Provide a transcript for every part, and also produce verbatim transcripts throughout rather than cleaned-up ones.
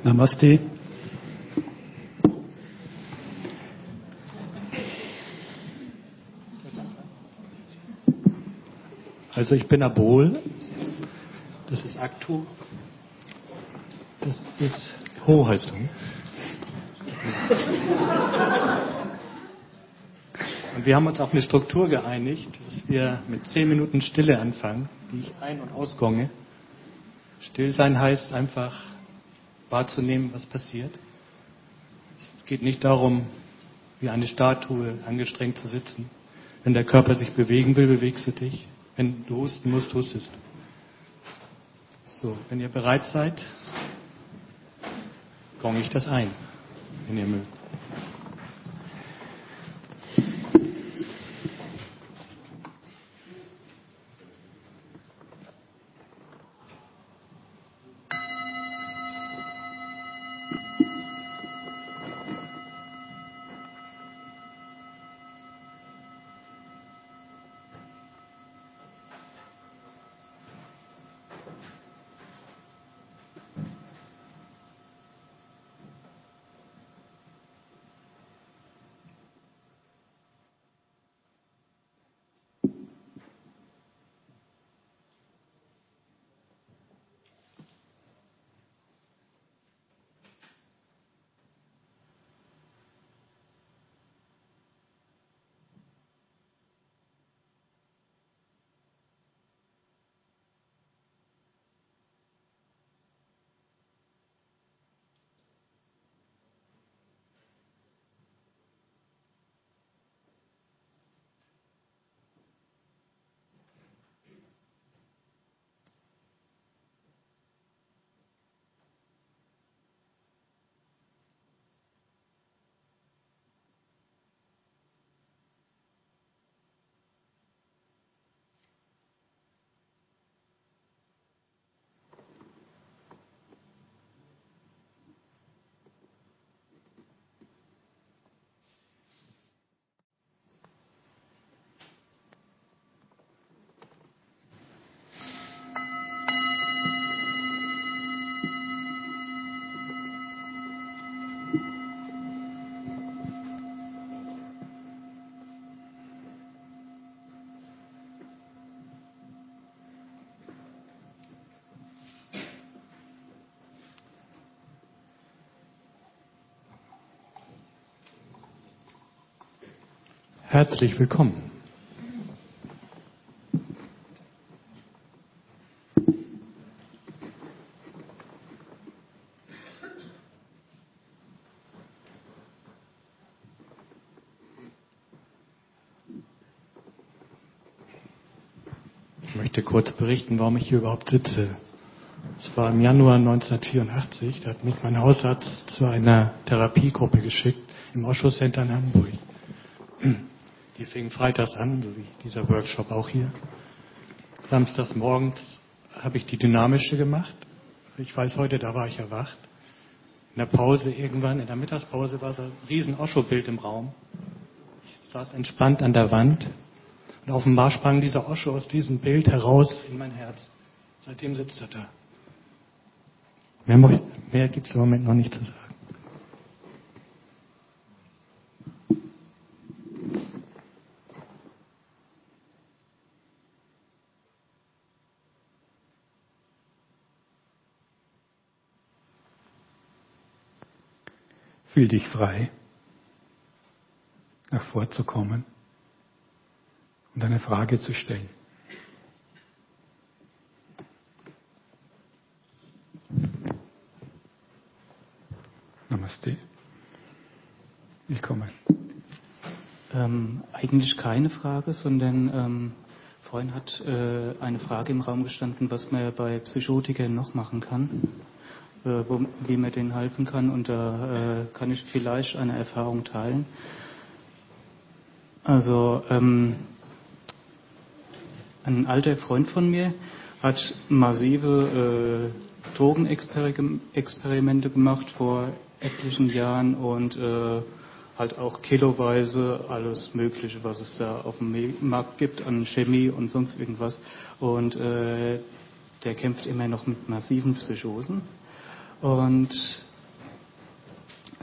Namaste. Also ich bin Abol, das ist Aktu, das ist Ho heißt du. Und wir haben uns auf eine Struktur geeinigt, dass wir mit zehn Minuten Stille anfangen, die ich ein- und ausgonge. Stillsein heißt einfach wahrzunehmen, was passiert. Es geht nicht darum, wie eine Statue angestrengt zu sitzen. Wenn der Körper sich bewegen will, bewegst du dich. Wenn du husten musst, hustest du. So, wenn ihr bereit seid, gonge ich das ein, wenn ihr mögt. Herzlich willkommen. Ich möchte kurz berichten, warum ich hier überhaupt sitze. Es war im Januar neunzehnhundertvierundachtzig, da hat mich mein Hausarzt zu einer Therapiegruppe geschickt im Osho Center in Hamburg. Die fing freitags an, so wie dieser Workshop auch hier. Samstags morgens habe ich die dynamische gemacht. Ich weiß heute, da war ich erwacht. In der Pause irgendwann, in der Mittagspause war so ein riesen Osho-Bild im Raum. Ich saß entspannt an der Wand. Und offenbar sprang dieser Osho aus diesem Bild heraus in mein Herz. Seitdem sitzt er da. Mehr, mehr gibt es im Moment noch nicht zu sagen. Fühl dich frei, nach vorzukommen und eine Frage zu stellen. Namaste. Willkommen. Ähm, eigentlich keine Frage, sondern ähm, vorhin hat äh, eine Frage im Raum gestanden, was man bei Psychotikern noch machen kann. Wo, wie man denen helfen kann, und da äh, kann ich vielleicht eine Erfahrung teilen. Also ähm, ein alter Freund von mir hat massive äh, Drogenexperimente gemacht vor etlichen Jahren und äh, halt auch kiloweise alles Mögliche, was es da auf dem Markt gibt an Chemie und sonst irgendwas. Und äh, der kämpft immer noch mit massiven Psychosen. Und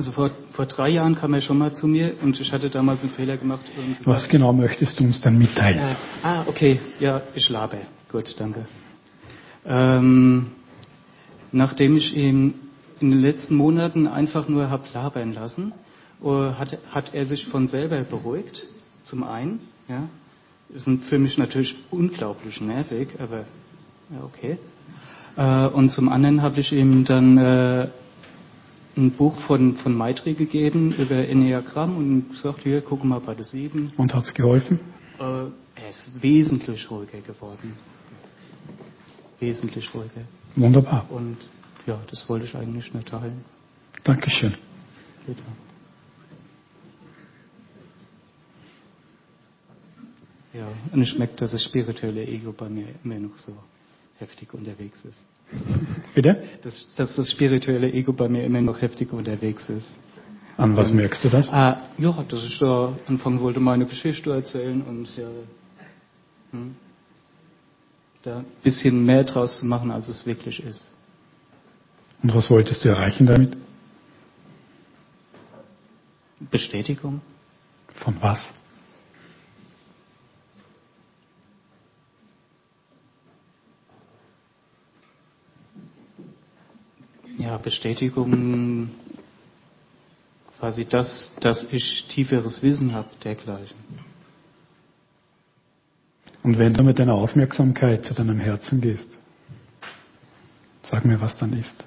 Also vor, vor drei Jahren kam er schon mal zu mir und ich hatte damals einen Fehler gemacht. Und gesagt, was genau möchtest du uns dann mitteilen? Äh, ah, okay. Ja, ich labe. Gut, danke. Ähm, nachdem ich ihn in den letzten Monaten einfach nur hab labern lassen, äh, hat, hat er sich von selber beruhigt. Zum einen, ja. Ist für mich natürlich unglaublich nervig, aber ja, okay. Äh, und zum anderen habe ich ihm dann äh, ein Buch von, von Maitri gegeben über Enneagramm und gesagt, hier, guck mal bei der sieben. Und hat's geholfen? Äh, er ist wesentlich ruhiger geworden. Wesentlich ruhiger. Wunderbar. Und ja, das wollte ich eigentlich nur teilen. Dankeschön. Bitte. Ja, und ich merke, dass das spirituelle Ego bei mir immer noch so heftig unterwegs ist. Bitte? Dass, dass das spirituelle Ego bei mir immer noch heftig unterwegs ist. An was und, merkst du das? Ah, ja, dass ich da anfangen wollte, meine Geschichte erzählen und ja, hm, da ein bisschen mehr draus zu machen, als es wirklich ist. Und was wolltest du erreichen damit? Bestätigung. Von was? Ja, Bestätigung, quasi das, dass ich tieferes Wissen habe, dergleichen. Und wenn du mit deiner Aufmerksamkeit zu deinem Herzen gehst, sag mir, was dann ist.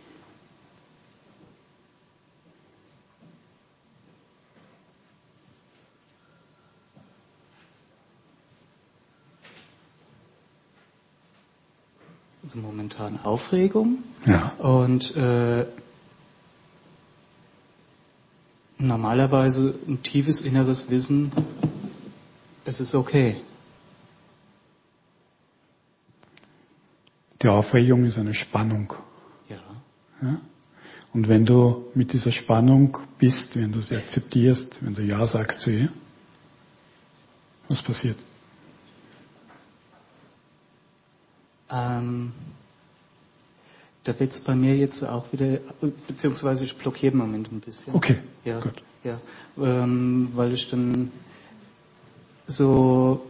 Also momentan Aufregung. Ja. Und äh, normalerweise ein tiefes inneres Wissen, es ist okay. Die Aufregung ist eine Spannung. Ja. Ja? Und wenn du mit dieser Spannung bist, wenn du sie akzeptierst, wenn du Ja sagst zu ihr, was passiert? Ähm, da wird es bei mir jetzt auch wieder, beziehungsweise ich blockiere im Moment ein bisschen. Okay, ja, gut. Ja, ähm, weil ich dann so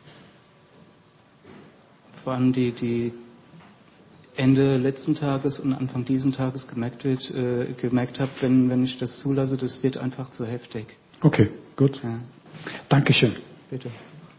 vor allem die, die Ende letzten Tages und Anfang diesen Tages gemerkt wird, äh, gemerkt habe, wenn, wenn ich das zulasse, das wird einfach zu heftig. Okay, gut. Ja. Dankeschön. Bitte.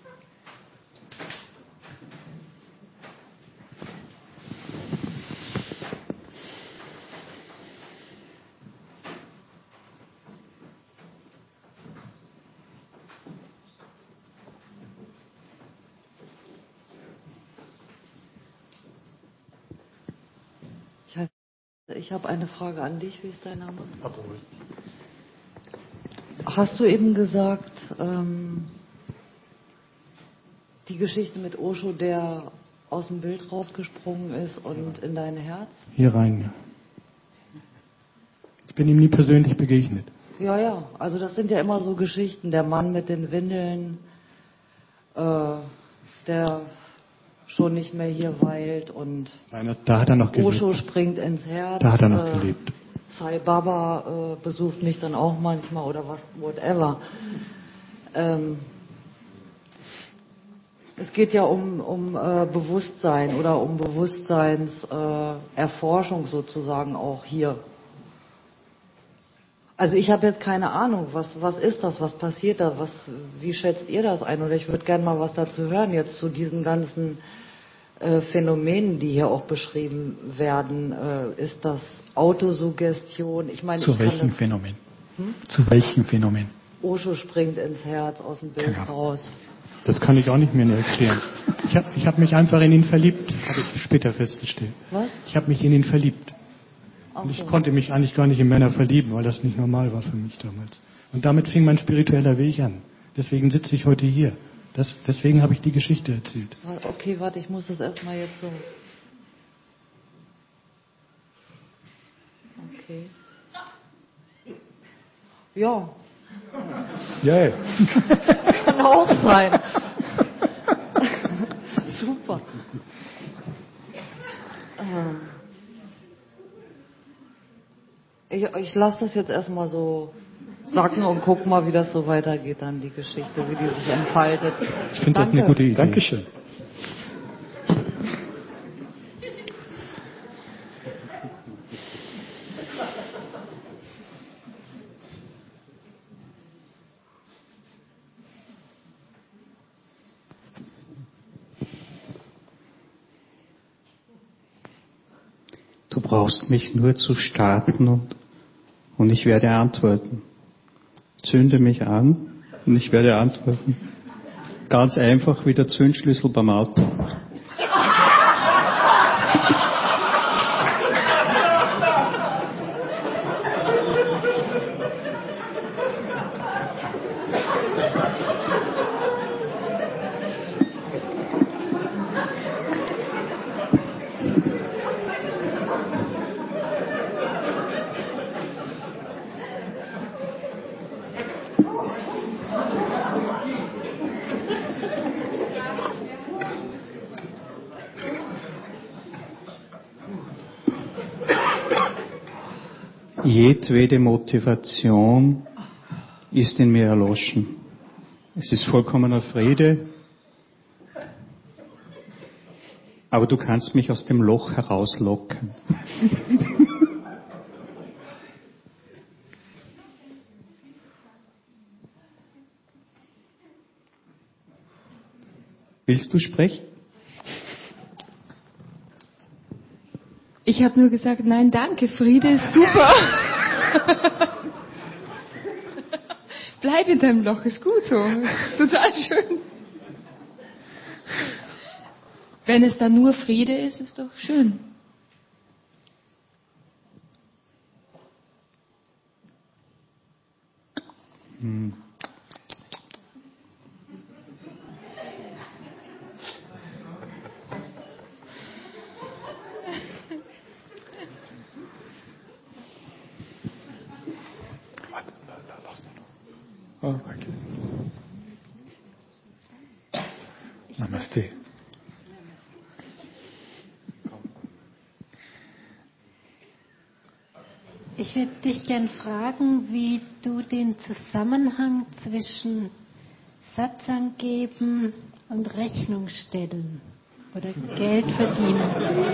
Ich habe eine Frage an dich. Wie ist dein Name? Hast du eben gesagt, ähm, die Geschichte mit Osho, der aus dem Bild rausgesprungen ist und in dein Herz? Hier rein, ja. Ich bin ihm nie persönlich begegnet. Ja, ja. Also das sind ja immer so Geschichten. Der Mann mit den Windeln, äh, der schon nicht mehr hier weilt und Nein, da hat er noch gelebt. Osho springt ins Herz. Da hat er noch äh, gelebt. Sai Baba äh, besucht mich dann auch manchmal oder was, whatever. Ähm, es geht ja um, um äh, Bewusstsein oder um Bewusstseinserforschung äh, Erforschung sozusagen auch hier. Also ich habe jetzt keine Ahnung, was, was ist das, was passiert da, was, wie schätzt ihr das ein? Oder ich würde gerne mal was dazu hören, jetzt zu diesen ganzen äh, Phänomenen, die hier auch beschrieben werden. Äh, ist das Autosuggestion? Ich meine, Zu ich kann welchem das, Phänomen? Hm? Zu welchem Phänomen? Osho springt ins Herz, aus dem Bild Keine Ahnung. raus. Das kann ich auch nicht mehr erklären. Ich habe ich hab mich einfach in ihn verliebt, habe ich später festgestellt. Was? Ich habe mich in ihn verliebt. Ach Und ich so. konnte mich eigentlich gar nicht in Männer verlieben, weil das nicht normal war für mich damals. Und damit fing mein spiritueller Weg an. Deswegen sitze ich heute hier. Das, deswegen habe ich die Geschichte erzählt. Okay, warte, ich muss das erstmal jetzt so. Okay. Ja, Ja, kann auch sein. Super. Ich, ich lasse das jetzt erstmal so sacken und guck mal, wie das so weitergeht, dann die Geschichte, wie die sich entfaltet. Ich finde das eine gute Idee. Dankeschön. Du brauchst mich nur zu starten und, und ich werde antworten. Zünde mich an und ich werde antworten. Ganz einfach wie der Zündschlüssel beim Auto. Jedwede Motivation ist in mir erloschen. Es ist vollkommener Friede, aber du kannst mich aus dem Loch herauslocken. Willst du sprechen? Ich habe nur gesagt, nein, danke, Friede ist super. Bleib in deinem Loch, ist gut so. Ist total schön. Wenn es dann nur Friede ist, ist doch schön. Hm. Oh, okay. Namaste. Ich würde dich gern fragen, wie du den Zusammenhang zwischen Satsang geben und Rechnung stellen oder Geld verdienen.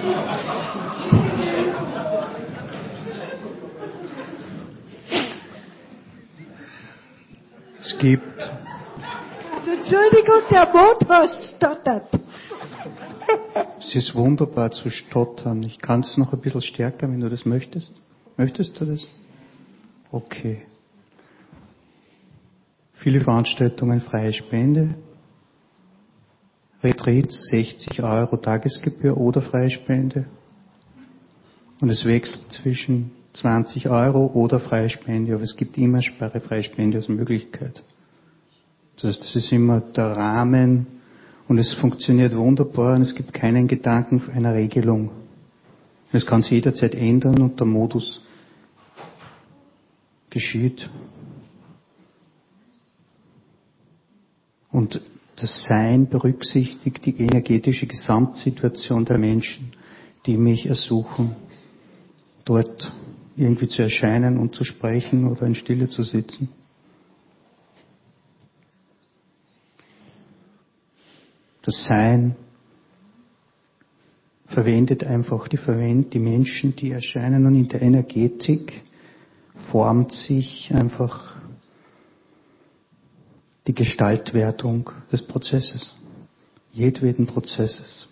Es gibt. Also Entschuldigung, der Motor stottert. Es ist wunderbar zu stottern. Ich kann es noch ein bisschen stärker, wenn du das möchtest. Möchtest du das? Okay. Viele Veranstaltungen freie Spende. Retreats sechzig Euro Tagesgebühr oder freie Spende. Und es wechselt zwischen zwanzig Euro oder freie Spende, aber es gibt immer Sperre freie Spende als Möglichkeit. Das heißt, das ist immer der Rahmen und es funktioniert wunderbar und es gibt keinen Gedanken für eine Regelung. Es kann sich jederzeit ändern und der Modus geschieht. Und das Sein berücksichtigt die energetische Gesamtsituation der Menschen, die mich ersuchen, dort irgendwie zu erscheinen und zu sprechen oder in Stille zu sitzen. Das Sein verwendet einfach die, verwendet die Menschen, die erscheinen, und in der Energetik formt sich einfach die Gestaltwertung des Prozesses, jedweden Prozesses.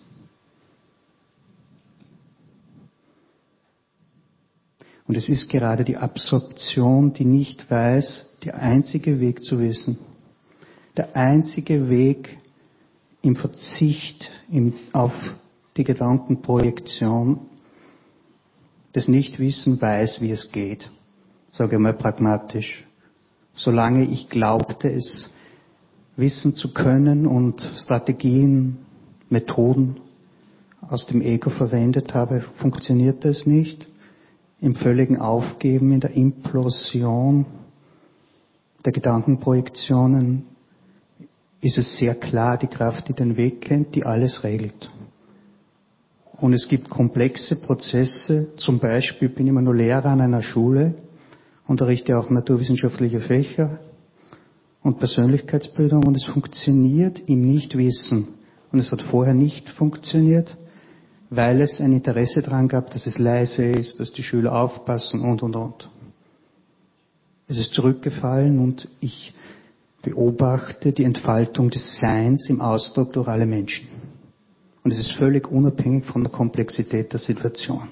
Und es ist gerade die Absorption, die nicht weiß, der einzige Weg zu wissen. Der einzige Weg im Verzicht im, auf die Gedankenprojektion, das Nichtwissen weiß, wie es geht. Sage mal pragmatisch. Solange ich glaubte, es wissen zu können und Strategien, Methoden aus dem Ego verwendet habe, funktionierte es nicht. Im völligen Aufgeben, in der Implosion der Gedankenprojektionen ist es sehr klar, die Kraft, die den Weg kennt, die alles regelt. Und es gibt komplexe Prozesse, zum Beispiel bin ich immer nur Lehrer an einer Schule, unterrichte auch naturwissenschaftliche Fächer und Persönlichkeitsbildung und es funktioniert im Nichtwissen. Und es hat vorher nicht funktioniert, weil es ein Interesse daran gab, dass es leise ist, dass die Schüler aufpassen und, und, und. Es ist zurückgefallen und ich beobachte die Entfaltung des Seins im Ausdruck durch alle Menschen. Und es ist völlig unabhängig von der Komplexität der Situation.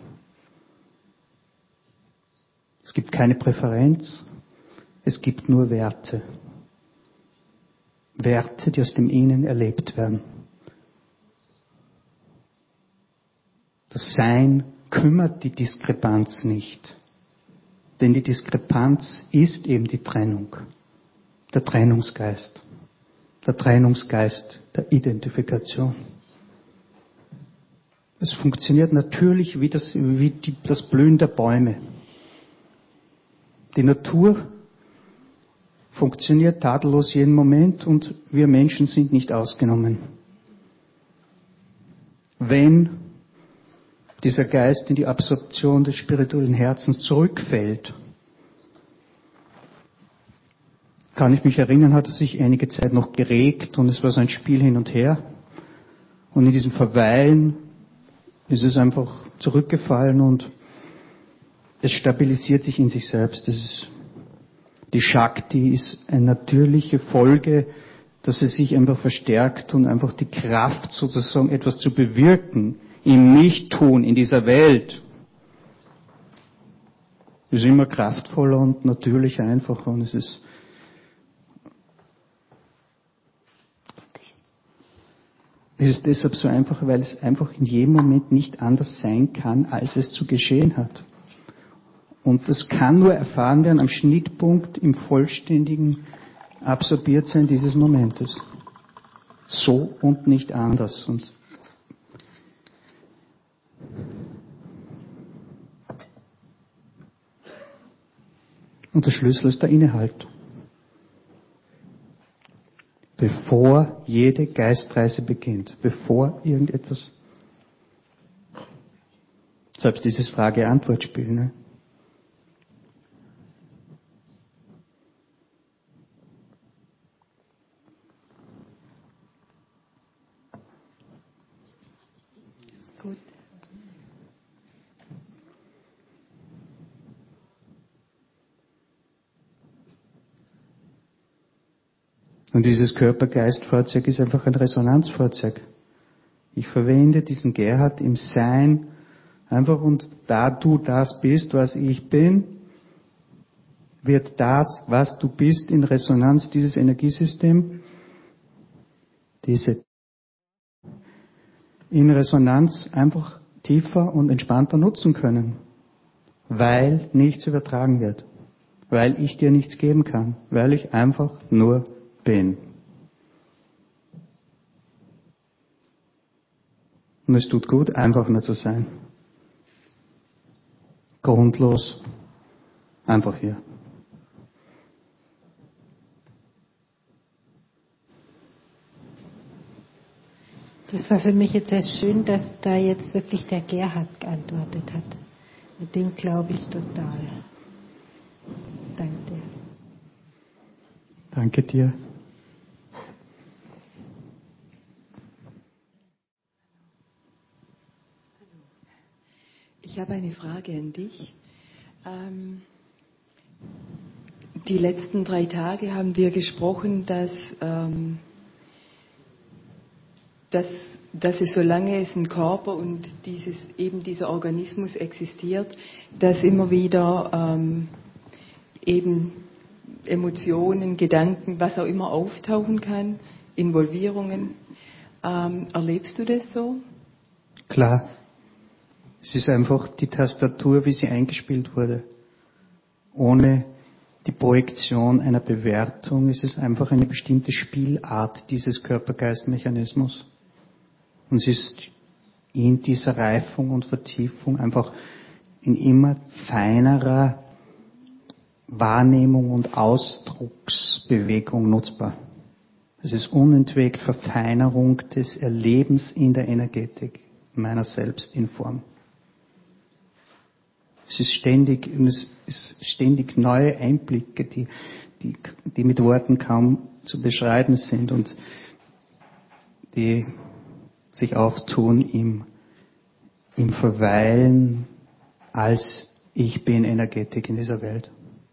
Es gibt keine Präferenz, es gibt nur Werte. Werte, die aus dem Innen erlebt werden. Das Sein kümmert die Diskrepanz nicht. Denn die Diskrepanz ist eben die Trennung. Der Trennungsgeist. Der Trennungsgeist der Identifikation. Es funktioniert natürlich wie das, wie die, das Blühen der Bäume. Die Natur funktioniert tadellos jeden Moment und wir Menschen sind nicht ausgenommen. Wenn dieser Geist in die Absorption des spirituellen Herzens zurückfällt, kann ich mich erinnern, hat er sich einige Zeit noch geregt und es war so ein Spiel hin und her. Und in diesem Verweilen ist es einfach zurückgefallen und es stabilisiert sich in sich selbst. Das ist, die Shakti ist eine natürliche Folge, dass es sich einfach verstärkt und einfach die Kraft sozusagen etwas zu bewirken im Nichttun in dieser Welt ist immer kraftvoller und natürlich einfacher und es ist Es ist deshalb so einfach, weil es einfach in jedem Moment nicht anders sein kann, als es zu geschehen hat. Und das kann nur erfahren werden am Schnittpunkt im vollständigen Absorbiertsein dieses Momentes. So und nicht anders. Und Und der Schlüssel ist der Innehalt. Bevor jede Geistreise beginnt, bevor irgendetwas, selbst dieses Frage-Antwort-Spiel, ne? Gut. Und dieses Körper-Geist-Fahrzeug ist einfach ein Resonanzfahrzeug. Ich verwende diesen Gerhard im Sein einfach und da du das bist, was ich bin, wird das, was du bist, in Resonanz dieses Energiesystem, diese in Resonanz einfach tiefer und entspannter nutzen können, weil nichts übertragen wird, weil ich dir nichts geben kann, weil ich einfach nur bin. Und es tut gut, einfach nur zu sein. Grundlos. Einfach hier. Das war für mich jetzt sehr schön, dass da jetzt wirklich der Gerhard geantwortet hat. Mit dem glaube ich total. Danke dir. Danke dir. Ich habe eine Frage an dich. Ähm, die letzten drei Tage haben wir gesprochen, dass, ähm, dass, dass es, solange es ein Körper und dieses, eben dieser Organismus existiert, dass immer wieder ähm, eben Emotionen, Gedanken, was auch immer auftauchen kann, Involvierungen. Ähm, erlebst du das so? Klar. Es ist einfach die Tastatur, wie sie eingespielt wurde. Ohne die Projektion einer Bewertung ist es einfach eine bestimmte Spielart dieses Körper-Geist-Mechanismus. Und es ist in dieser Reifung und Vertiefung einfach in immer feinerer Wahrnehmung und Ausdrucksbewegung nutzbar. Es ist unentwegt Verfeinerung des Erlebens in der Energetik. meiner selbst in Form. Es ist ständig, es ist ständig neue Einblicke, die, die, die mit Worten kaum zu beschreiben sind und die sich auftun im, im Verweilen als ich bin Energetik in dieser Welt.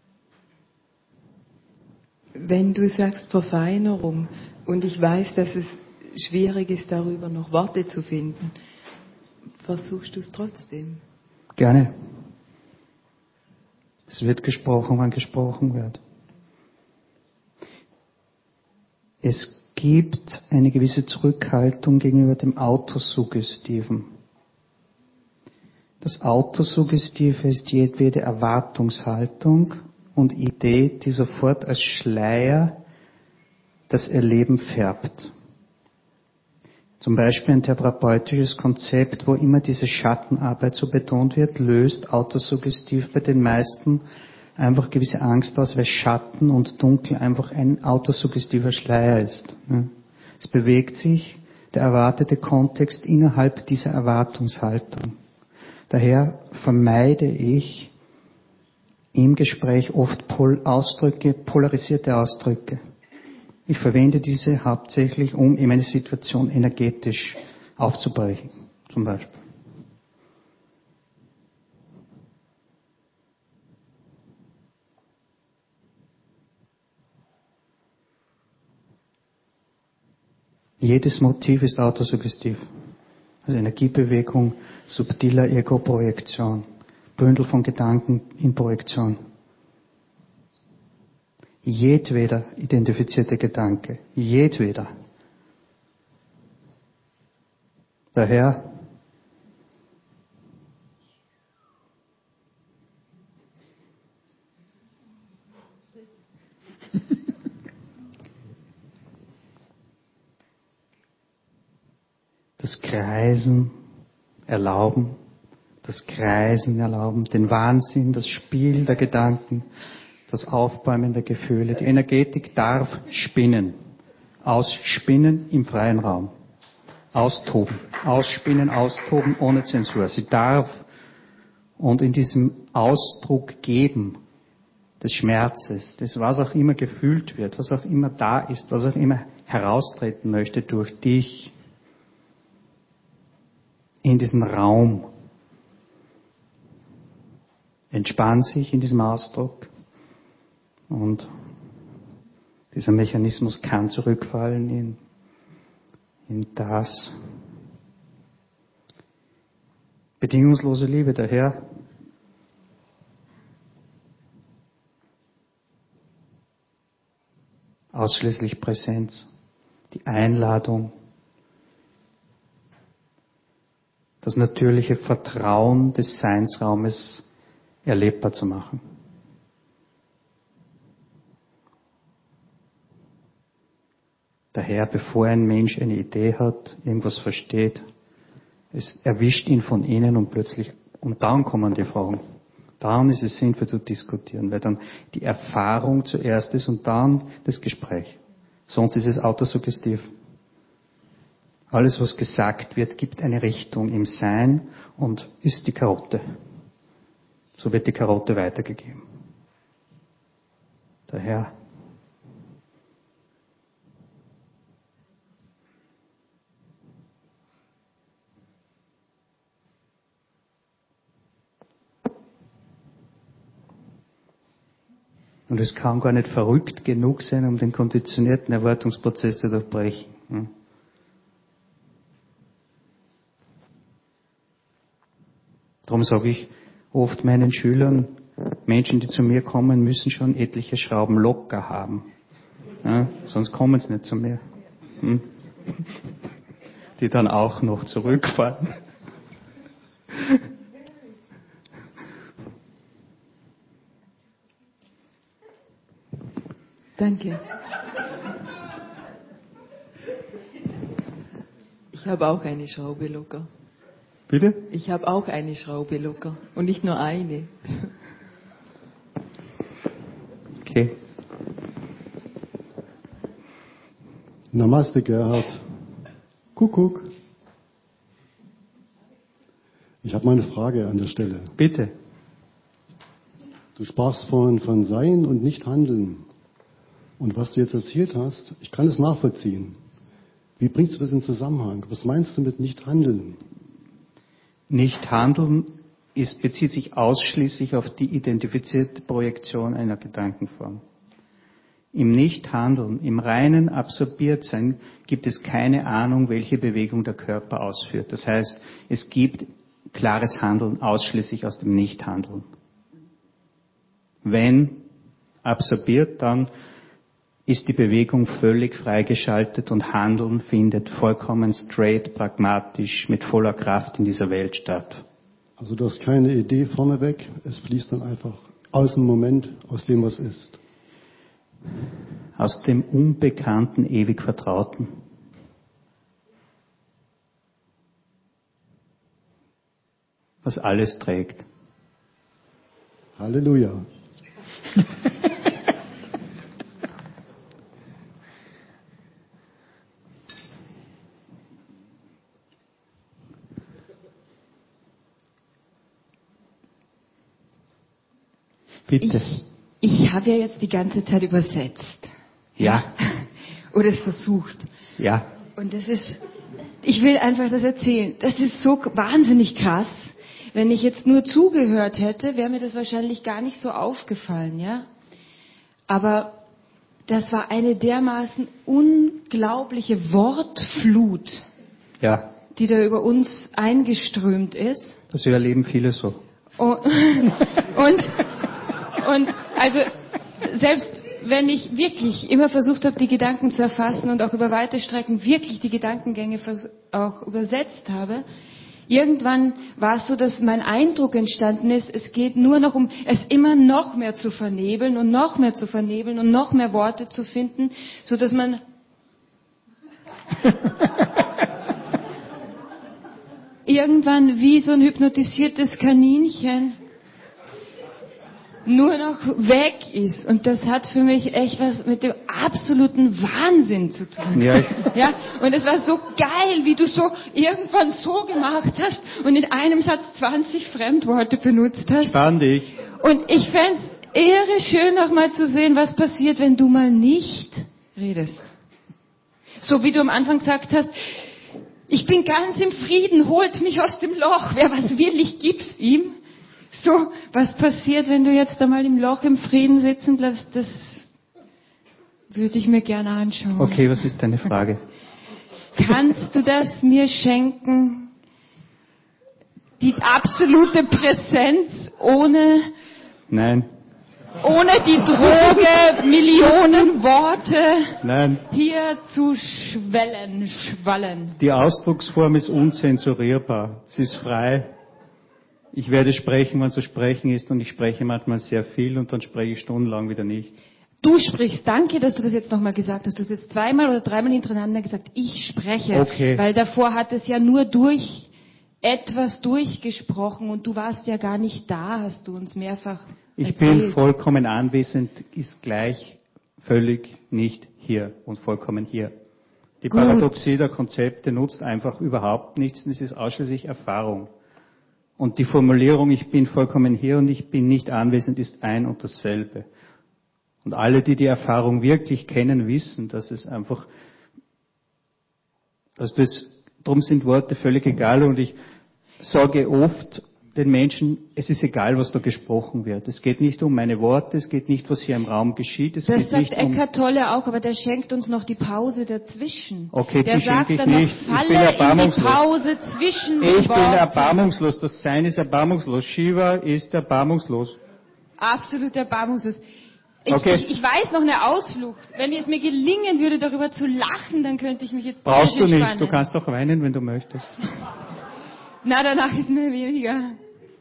Wenn du sagst Verfeinerung und ich weiß, dass es schwierig ist, darüber noch Worte zu finden, versuchst du es trotzdem? Gerne. Es wird gesprochen, wann gesprochen wird. Es gibt eine gewisse Zurückhaltung gegenüber dem Autosuggestiven. Das Autosuggestive ist jedwede Erwartungshaltung und Idee, die sofort als Schleier das Erleben färbt. Zum Beispiel ein therapeutisches Konzept, wo immer diese Schattenarbeit so betont wird, löst autosuggestiv bei den meisten einfach gewisse Angst aus, weil Schatten und Dunkel einfach ein autosuggestiver Schleier ist. Es bewegt sich der erwartete Kontext innerhalb dieser Erwartungshaltung. Daher vermeide ich im Gespräch oft Pol- Ausdrücke, polarisierte Ausdrücke. Ich verwende diese hauptsächlich, um in eine Situation energetisch aufzubrechen, zum Beispiel. Jedes Motiv ist autosuggestiv. Also Energiebewegung, subtiler Ego-Projektion, Bündel von Gedanken in Projektion. Jedweder identifizierte Gedanke, jedweder. Daher das Kreisen erlauben, das Kreisen erlauben, den Wahnsinn, das Spiel der Gedanken, das Aufbäumen der Gefühle. Die Energetik darf spinnen. Ausspinnen im freien Raum. Austoben. Ausspinnen, austoben ohne Zensur. Sie darf und in diesem Ausdruck geben des Schmerzes, des was auch immer gefühlt wird, was auch immer da ist, was auch immer heraustreten möchte durch dich in diesem Raum. Entspann sich in diesem Ausdruck. Und dieser Mechanismus kann zurückfallen in, in das. Bedingungslose Liebe, daher ausschließlich Präsenz, die Einladung, das natürliche Vertrauen des Seinsraumes erlebbar zu machen. Daher, bevor ein Mensch eine Idee hat, irgendwas versteht, es erwischt ihn von innen und plötzlich, und dann kommen die Fragen. Dann ist es sinnvoll zu diskutieren, weil dann die Erfahrung zuerst ist und dann das Gespräch. Sonst ist es autosuggestiv. Alles, was gesagt wird, gibt eine Richtung im Sein und ist die Karotte. So wird die Karotte weitergegeben. Daher und es kann gar nicht verrückt genug sein, um den konditionierten Erwartungsprozess zu durchbrechen. Darum sage ich oft meinen Schülern, Menschen, die zu mir kommen, müssen schon etliche Schrauben locker haben. Ja, sonst kommen sie nicht zu mir. Hm? Die dann auch noch zurückfallen. Danke. Ich habe auch eine Schraube locker. Bitte? Ich habe auch eine Schraube locker. Und nicht nur eine. Okay. Namaste, Gerhard. Kuckuck. habe mal eine Frage an der Stelle. Bitte. Du sprachst vorhin von Sein und Nicht-Handeln. Und was du jetzt erzählt hast, ich kann es nachvollziehen. Wie bringst du das in Zusammenhang? Was meinst du mit Nicht-Handeln? Nicht-Handeln ist, bezieht sich ausschließlich auf die identifizierte Projektion einer Gedankenform. Im Nichthandeln, im reinen Absorbiertsein gibt es keine Ahnung, welche Bewegung der Körper ausführt. Das heißt, es gibt klares Handeln ausschließlich aus dem Nichthandeln. Wenn absorbiert, dann ist die Bewegung völlig freigeschaltet und Handeln findet vollkommen straight, pragmatisch, mit voller Kraft in dieser Welt statt. Also du hast keine Idee vorneweg, es fließt dann einfach aus dem Moment, aus dem, was ist. Aus dem Unbekannten, ewig Vertrauten. Was alles trägt. Halleluja. Bitte. Ich, ich habe ja jetzt die ganze Zeit übersetzt. Ja. Oder es versucht. Ja. Und das ist, ich will einfach das erzählen. Das ist so wahnsinnig krass. Wenn ich jetzt nur zugehört hätte, wäre mir das wahrscheinlich gar nicht so aufgefallen, ja. Aber das war eine dermaßen unglaubliche Wortflut, Ja. die da über uns eingeströmt ist. Das erleben viele so. Und, und, und also selbst wenn ich wirklich immer versucht habe, die Gedanken zu erfassen und auch über weite Strecken wirklich die Gedankengänge auch übersetzt habe, irgendwann war es so, dass mein Eindruck entstanden ist, es geht nur noch um, es immer noch mehr zu vernebeln und noch mehr zu vernebeln und noch mehr Worte zu finden, so dass man irgendwann wie so ein hypnotisiertes Kaninchen nur noch weg ist. Und das hat für mich echt was mit dem absoluten Wahnsinn zu tun. Ja, ja, und es war so geil, wie du so irgendwann so gemacht hast und in einem Satz zwanzig Fremdworte benutzt hast. Spann dich. Und ich fänd's irre schön, noch mal zu sehen, was passiert, wenn du mal nicht redest. So wie du am Anfang gesagt hast, ich bin ganz im Frieden, holt mich aus dem Loch. Wer was will, ich gib's ihm. So, was passiert, wenn du jetzt einmal im Loch im Frieden sitzen bleibst, das würde ich mir gerne anschauen. Okay, was ist deine Frage? Kannst du das mir schenken? Die absolute Präsenz ohne... Nein. Ohne die Droge, Millionen Worte Nein. hier zu schwellen, schwallen. Die Ausdrucksform ist unzensurierbar. Sie ist frei. Ich werde sprechen, wann zu sprechen ist, und ich spreche manchmal sehr viel und dann spreche ich stundenlang wieder nicht. Du sprichst. Danke, dass du das jetzt nochmal gesagt hast. Du hast jetzt zweimal oder dreimal hintereinander gesagt, ich spreche. Okay. Weil davor hat es ja nur durch etwas durchgesprochen und du warst ja gar nicht da, hast du uns mehrfach Ich erzählt. bin vollkommen anwesend, ist gleich völlig nicht hier und vollkommen hier. Die Gut. Paradoxie der Konzepte nutzt einfach überhaupt nichts, es ist ausschließlich Erfahrung. Und die Formulierung, ich bin vollkommen hier und ich bin nicht anwesend, ist ein und dasselbe. Und alle, die die Erfahrung wirklich kennen, wissen, dass es einfach, dass das, darum sind Worte völlig egal, und ich sage oft den Menschen, es ist egal, was da gesprochen wird. Es geht nicht um meine Worte, es geht nicht, was hier im Raum geschieht. Es Das geht sagt nicht um Eckhart Tolle auch, aber der schenkt uns noch die Pause dazwischen. Okay, der die sagt schenke ich dann noch, nicht. Ich bin falle in die erbarmungslos. Pause zwischen Ich den bin Worten. erbarmungslos, das Sein ist erbarmungslos. Shiva ist erbarmungslos. Absolut erbarmungslos. Ich, Okay. ich, ich weiß noch eine Ausflucht. Wenn es mir gelingen würde, darüber zu lachen, dann könnte ich mich jetzt Brauchst du tierisch nicht, entspannen. du kannst doch weinen, wenn du möchtest. Na, danach ist mir weniger.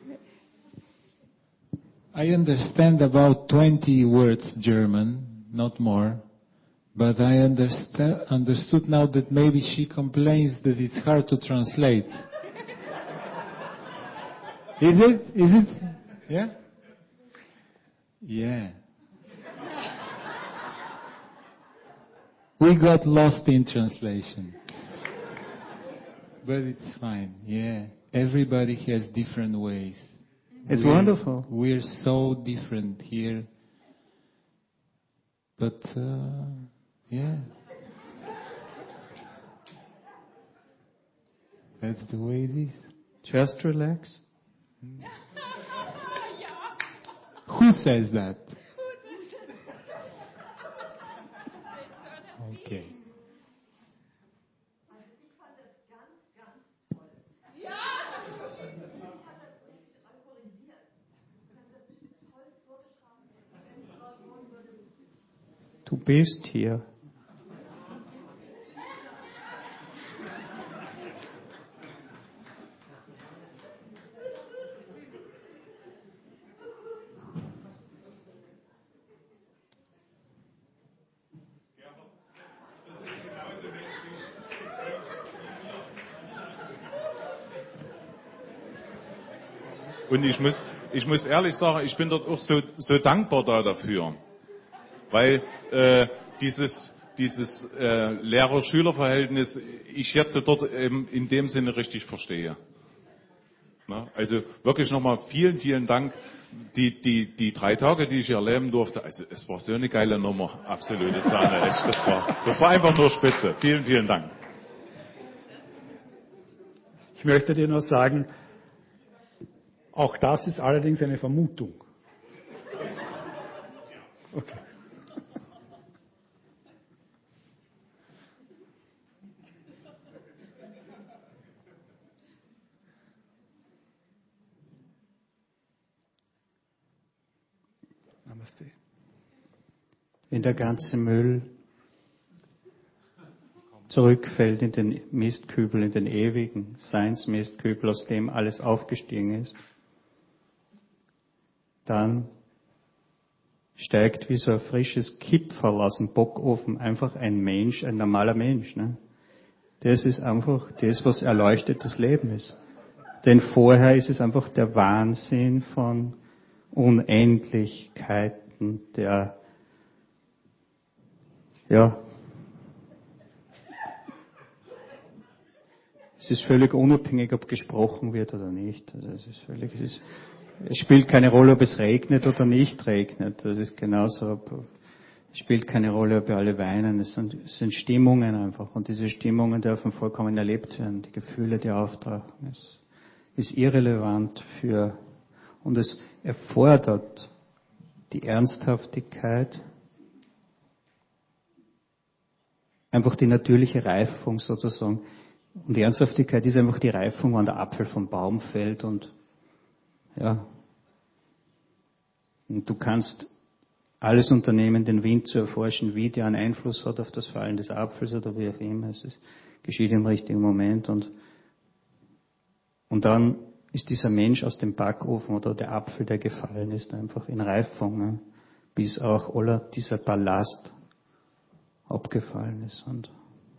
I understand about twenty words German, not more, but I understand, understood now that maybe she complains that it's hard to translate. Is it? Is it? Yeah? Yeah. We got lost in translation. But it's fine, yeah. Everybody has different ways. It's we're, wonderful. We're so different here. But, uh, yeah. That's the way it is. Just relax. Who says that? Okay. Du bist hier. Und ich muss, ich muss ehrlich sagen, ich bin dort auch so, so dankbar da dafür. Weil äh, dieses, dieses äh, Lehrer-Schüler-Verhältnis ich jetzt dort ähm, in dem Sinne richtig verstehe. Na, also wirklich nochmal vielen, vielen Dank. Die, die, die drei Tage, die ich hier erleben durfte, also es war so eine geile Nummer. Absolute Sahne, echt. Das war, das war einfach nur spitze. Vielen, vielen Dank. Ich möchte dir nur sagen, auch das ist allerdings eine Vermutung. Okay. Namaste. Wenn der ganze Müll zurückfällt in den Mistkübel, in den ewigen Seinsmistkübel, aus dem alles aufgestiegen ist, dann steigt wie so ein frisches Kipferl aus dem Bockofen einfach ein Mensch, ein normaler Mensch. Ne? Das ist einfach das, was erleuchtetes Leben ist. Denn vorher ist es einfach der Wahnsinn von Unendlichkeiten, der, ja, es ist völlig unabhängig, ob gesprochen wird oder nicht. Also es ist völlig, es ist, es spielt keine Rolle, ob es regnet oder nicht regnet. Das ist genauso, es spielt keine Rolle, ob wir alle weinen. Es sind, es sind Stimmungen einfach. Und diese Stimmungen dürfen vollkommen erlebt werden. Die Gefühle, die auftauchen. Es ist irrelevant für, und es erfordert die Ernsthaftigkeit, einfach die natürliche Reifung sozusagen. Und die Ernsthaftigkeit ist einfach die Reifung, wann der Apfel vom Baum fällt und ja. Und du kannst alles unternehmen, den Wind zu erforschen, wie der einen Einfluss hat auf das Fallen des Apfels oder wie auch immer. Es ist, geschieht im richtigen Moment und, und dann ist dieser Mensch aus dem Backofen oder der Apfel, der gefallen ist, einfach in Reifung, ne? Bis auch aller dieser Ballast abgefallen ist. Und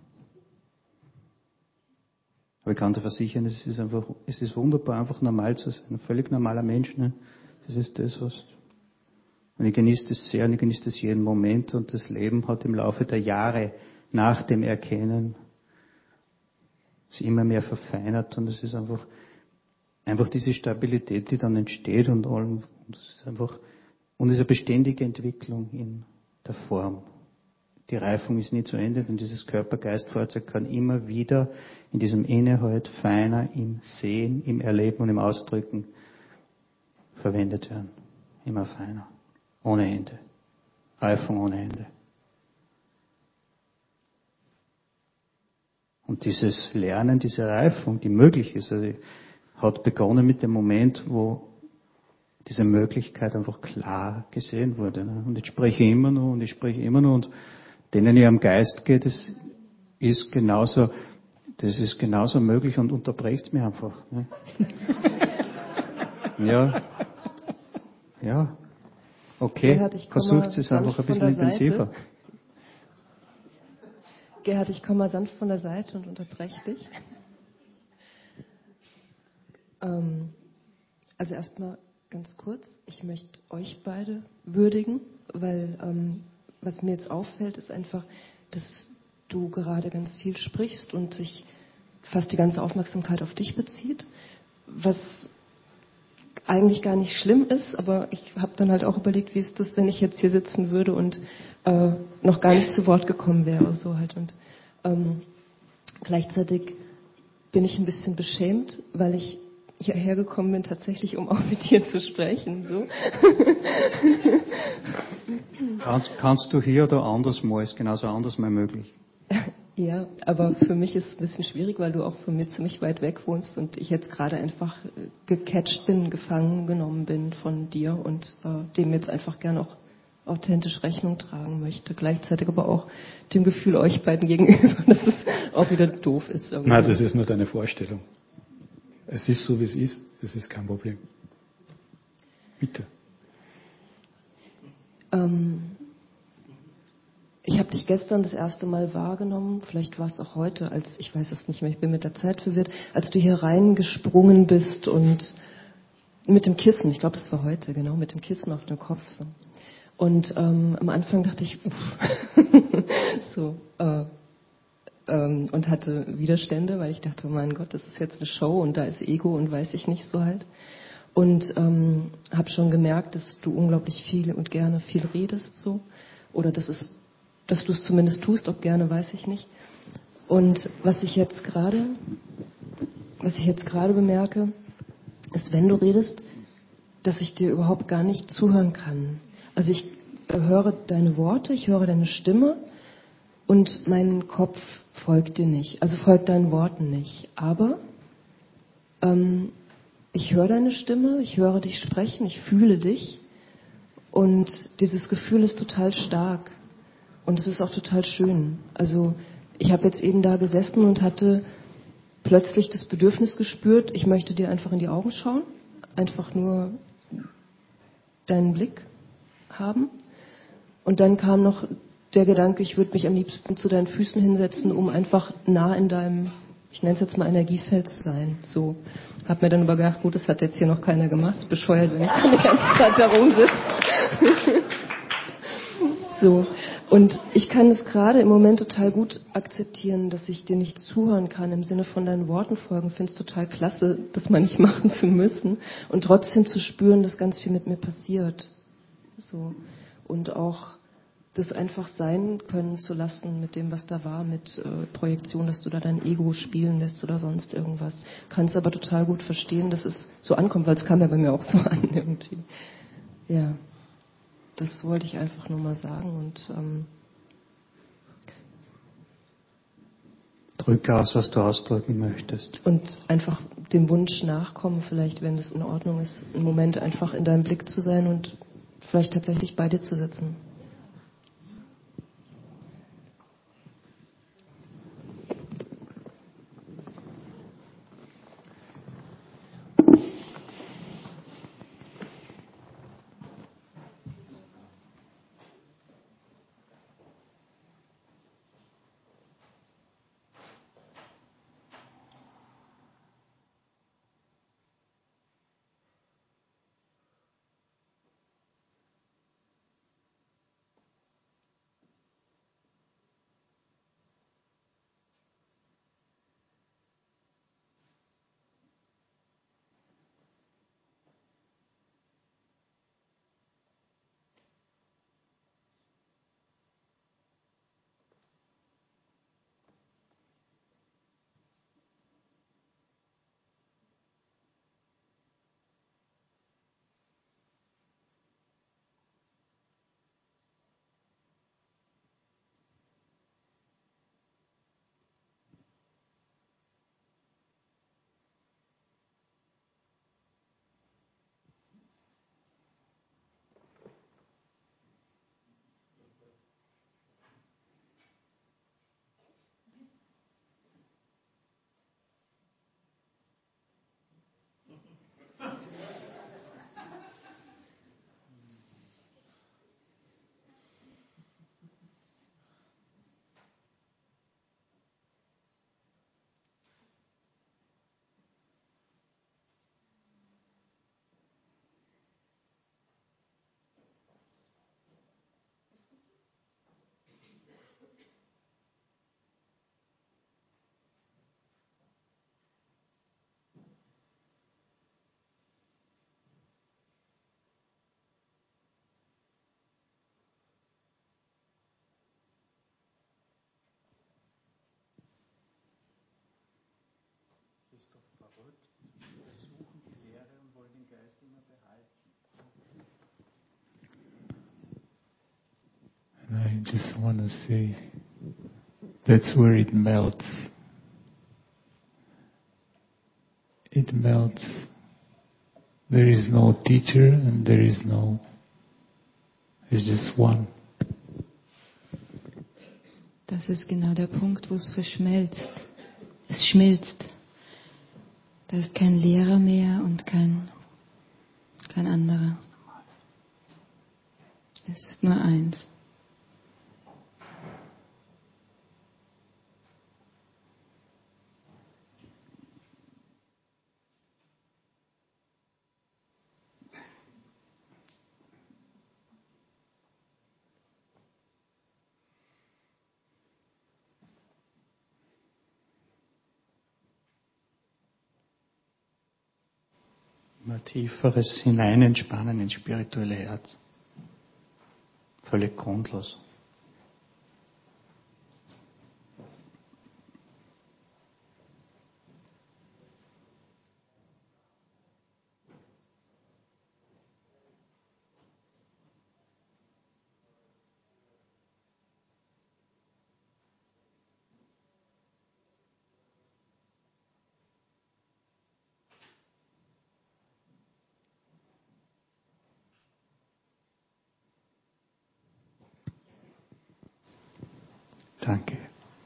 aber ich kann dir versichern, es ist einfach, es ist wunderbar, einfach normal zu sein. Ein völlig normaler Mensch, ne? Das ist das, was, und ich genieße das sehr, und ich genieße das jeden Moment, und das Leben hat im Laufe der Jahre nach dem Erkennen sich immer mehr verfeinert, und es ist einfach, einfach diese Stabilität, die dann entsteht, und allem, und es ist einfach, und es ist eine beständige Entwicklung in der Form. Die Reifung ist nie zu Ende, denn dieses Körper-Geist-Fahrzeug kann immer wieder in diesem Innehalt feiner im Sehen, im Erleben und im Ausdrücken verwendet werden. Immer feiner. Ohne Ende. Reifung ohne Ende. Und dieses Lernen, diese Reifung, die möglich ist, also hat begonnen mit dem Moment, wo diese Möglichkeit einfach klar gesehen wurde. Und ich spreche immer noch und ich spreche immer noch, und denen ich am Geist geht, das ist genauso, das ist genauso möglich, und unterbrecht mir einfach. Ne? Ja. Ja. Okay. Gerhard, versucht es einfach ein bisschen intensiver. Gerhard, ich komme mal sanft von der Seite und unterbreche dich. Ähm, also erstmal ganz kurz, ich möchte euch beide würdigen, weil ähm, was mir jetzt auffällt, ist einfach, dass du gerade ganz viel sprichst und sich fast die ganze Aufmerksamkeit auf dich bezieht, was eigentlich gar nicht schlimm ist, aber ich habe dann halt auch überlegt, wie ist das, wenn ich jetzt hier sitzen würde und äh, noch gar nicht zu Wort gekommen wäre, so halt. Und ähm, gleichzeitig bin ich ein bisschen beschämt, weil ich hierher gekommen bin, tatsächlich, um auch mit dir zu sprechen. So. kannst, kannst du hier oder anderswo, ist genauso anders mal möglich. Ja, aber für mich ist es ein bisschen schwierig, weil du auch von mir ziemlich weit weg wohnst und ich jetzt gerade einfach gecatcht bin, gefangen genommen bin von dir und äh, dem jetzt einfach gerne auch authentisch Rechnung tragen möchte. Gleichzeitig aber auch dem Gefühl euch beiden gegenüber, dass es auch wieder doof ist. Irgendwie. Nein, das ist nur deine Vorstellung. Es ist so, wie es ist. Das ist kein Problem. Bitte. Ähm, ich habe dich gestern das erste Mal wahrgenommen, vielleicht war es auch heute, als, ich weiß es nicht mehr, ich bin mit der Zeit verwirrt, als du hier reingesprungen bist und mit dem Kissen, ich glaube, das war heute, genau, mit dem Kissen auf dem Kopf. So. Und ähm, am Anfang dachte ich, uff, so, äh, ähm, und hatte Widerstände, weil ich dachte, oh mein Gott, das ist jetzt eine Show und da ist Ego und weiß ich nicht so halt. Und ähm, habe schon gemerkt, dass du unglaublich viel und gerne viel redest, so, oder dass es dass du es zumindest tust, ob gerne, weiß ich nicht. Und was ich jetzt gerade, was ich jetzt gerade bemerke, ist, wenn du redest, dass ich dir überhaupt gar nicht zuhören kann. Also ich höre deine Worte, ich höre deine Stimme und mein Kopf folgt dir nicht, also folgt deinen Worten nicht. Aber ähm, ich höre deine Stimme, ich höre dich sprechen, ich fühle dich und dieses Gefühl ist total stark. Und es ist auch total schön. Also ich habe jetzt eben da gesessen und hatte plötzlich das Bedürfnis gespürt, ich möchte dir einfach in die Augen schauen, einfach nur deinen Blick haben. Und dann kam noch der Gedanke, ich würde mich am liebsten zu deinen Füßen hinsetzen, um einfach nah in deinem, ich nenne es jetzt mal Energiefeld zu sein. So, habe mir dann aber gedacht, gut, das hat jetzt hier noch keiner gemacht, ist bescheuert, wenn ich dann die ganze Zeit da rumsitze. So, und ich kann es gerade im Moment total gut akzeptieren, dass ich dir nicht zuhören kann, im Sinne von deinen Worten folgen. Ich finde es total klasse, das mal nicht machen zu müssen und trotzdem zu spüren, dass ganz viel mit mir passiert. So, und auch das einfach sein können zu lassen mit dem, was da war, mit äh, Projektion, dass du da dein Ego spielen lässt oder sonst irgendwas. Kann es aber total gut verstehen, dass es so ankommt, weil es kam ja bei mir auch so an irgendwie. Ja. Das wollte ich einfach nur mal sagen und ähm drücke aus, was du ausdrücken möchtest. Und einfach dem Wunsch nachkommen, vielleicht, wenn es in Ordnung ist, einen Moment einfach in deinem Blick zu sein und vielleicht tatsächlich bei dir zu sitzen. ist doch verrückt. Wir versuchen die Lehre und wollen den Geist immer behalten. And I just want to say, that's where it melts. It melts. There is no teacher and there is no, it's just one. Das ist genau der Punkt, wo es verschmelzt. Es schmilzt. Da ist kein Lehrer mehr und kein, kein anderer. Es ist nur eins. Immer tieferes Hineinentspannen ins spirituelle Herz. Völlig grundlos. Danke.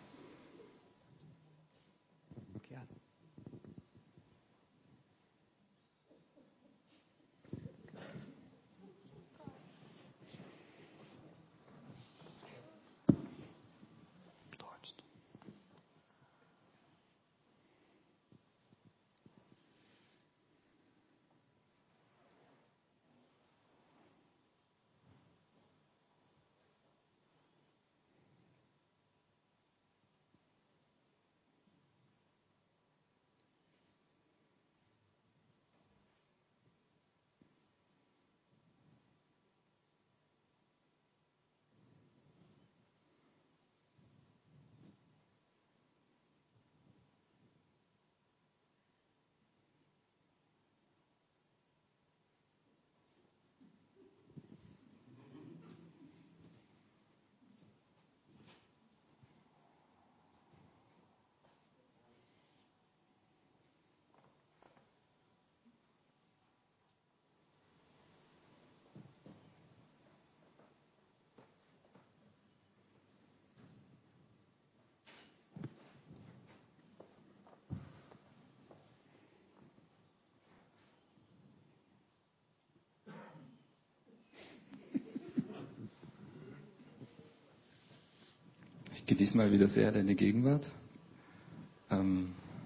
Ich gehe diesmal wieder sehr deine Gegenwart. Ähm,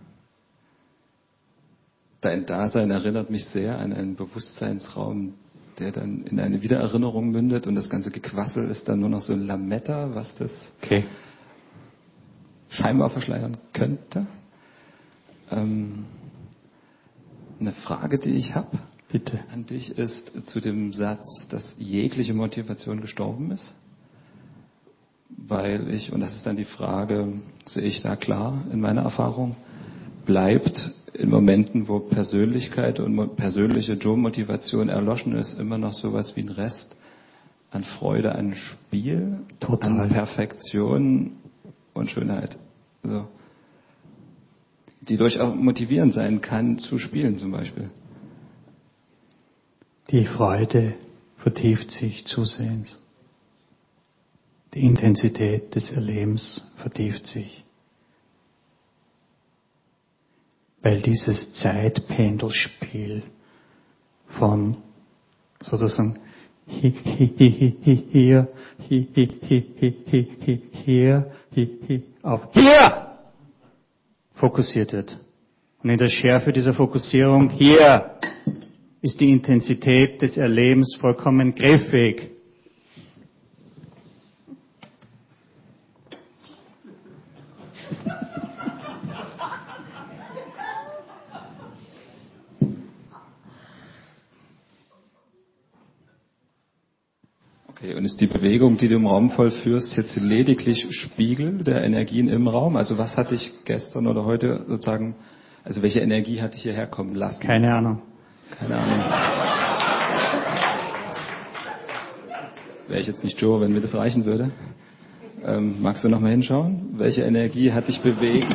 dein Dasein erinnert mich sehr an einen Bewusstseinsraum, der dann in eine Wiedererinnerung mündet und das ganze Gequassel ist dann nur noch so ein Lametta, was das okay. scheinbar verschleiern könnte. Ähm, eine Frage, die ich habe Bitte. an dich ist zu dem Satz, dass jegliche Motivation gestorben ist. Weil ich, und das ist dann die Frage, sehe ich da klar in meiner Erfahrung, bleibt in Momenten, wo Persönlichkeit und persönliche Joe-Motivation erloschen ist, immer noch sowas wie ein Rest an Freude, an Spiel, Total. an Perfektion und Schönheit. Also, die durchaus motivierend sein kann, zu spielen zum Beispiel. Die Freude vertieft sich zusehends. Die Intensität des Erlebens vertieft sich. Weil dieses Zeitpendelspiel von sozusagen hier, hier, hier, hier, auf hier fokussiert wird. Und in der Schärfe dieser Fokussierung hier ist die Intensität des Erlebens vollkommen griffig. Okay, und ist die Bewegung, die du im Raum vollführst, jetzt lediglich Spiegel der Energien im Raum? Also was hat dich gestern oder heute sozusagen Also welche Energie hat dich hierher kommen lassen? Keine Ahnung. Keine Ahnung. Wäre ich jetzt nicht Joe, wenn mir das reichen würde. Ähm, magst du noch mal hinschauen? Welche Energie hat dich bewegt?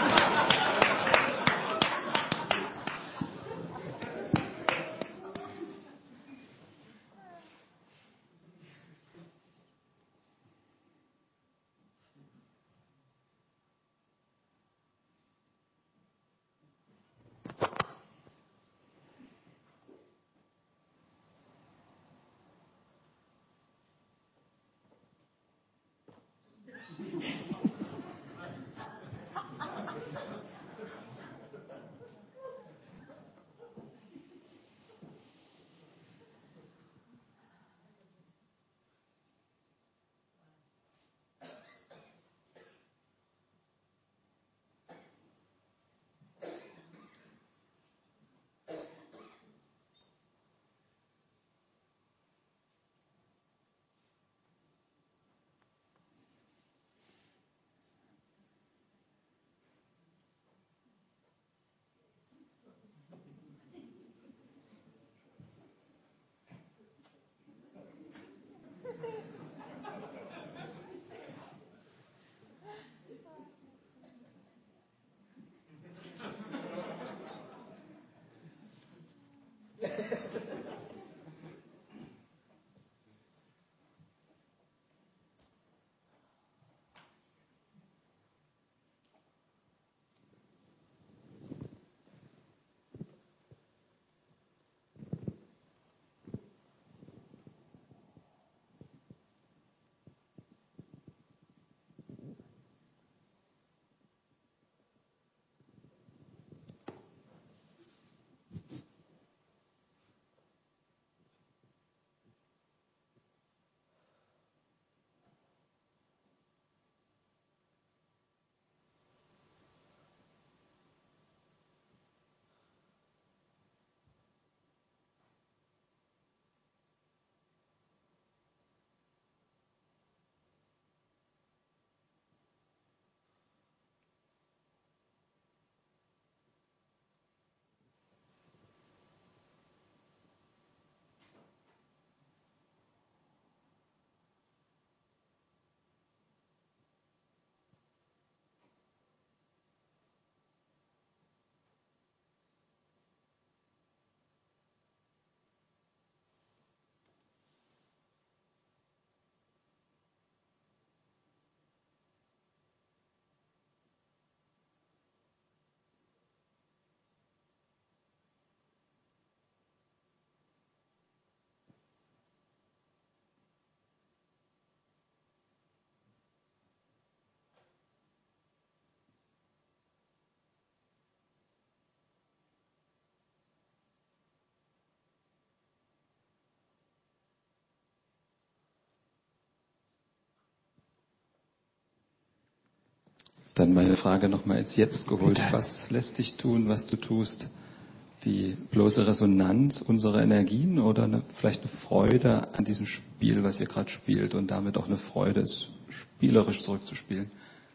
Dann meine Frage nochmal ins Jetzt geholt. Bitte. Was lässt dich tun, was du tust? Die bloße Resonanz unserer Energien oder eine, vielleicht eine Freude an diesem Spiel, was ihr gerade spielt und damit auch eine Freude, es spielerisch zurückzuspielen?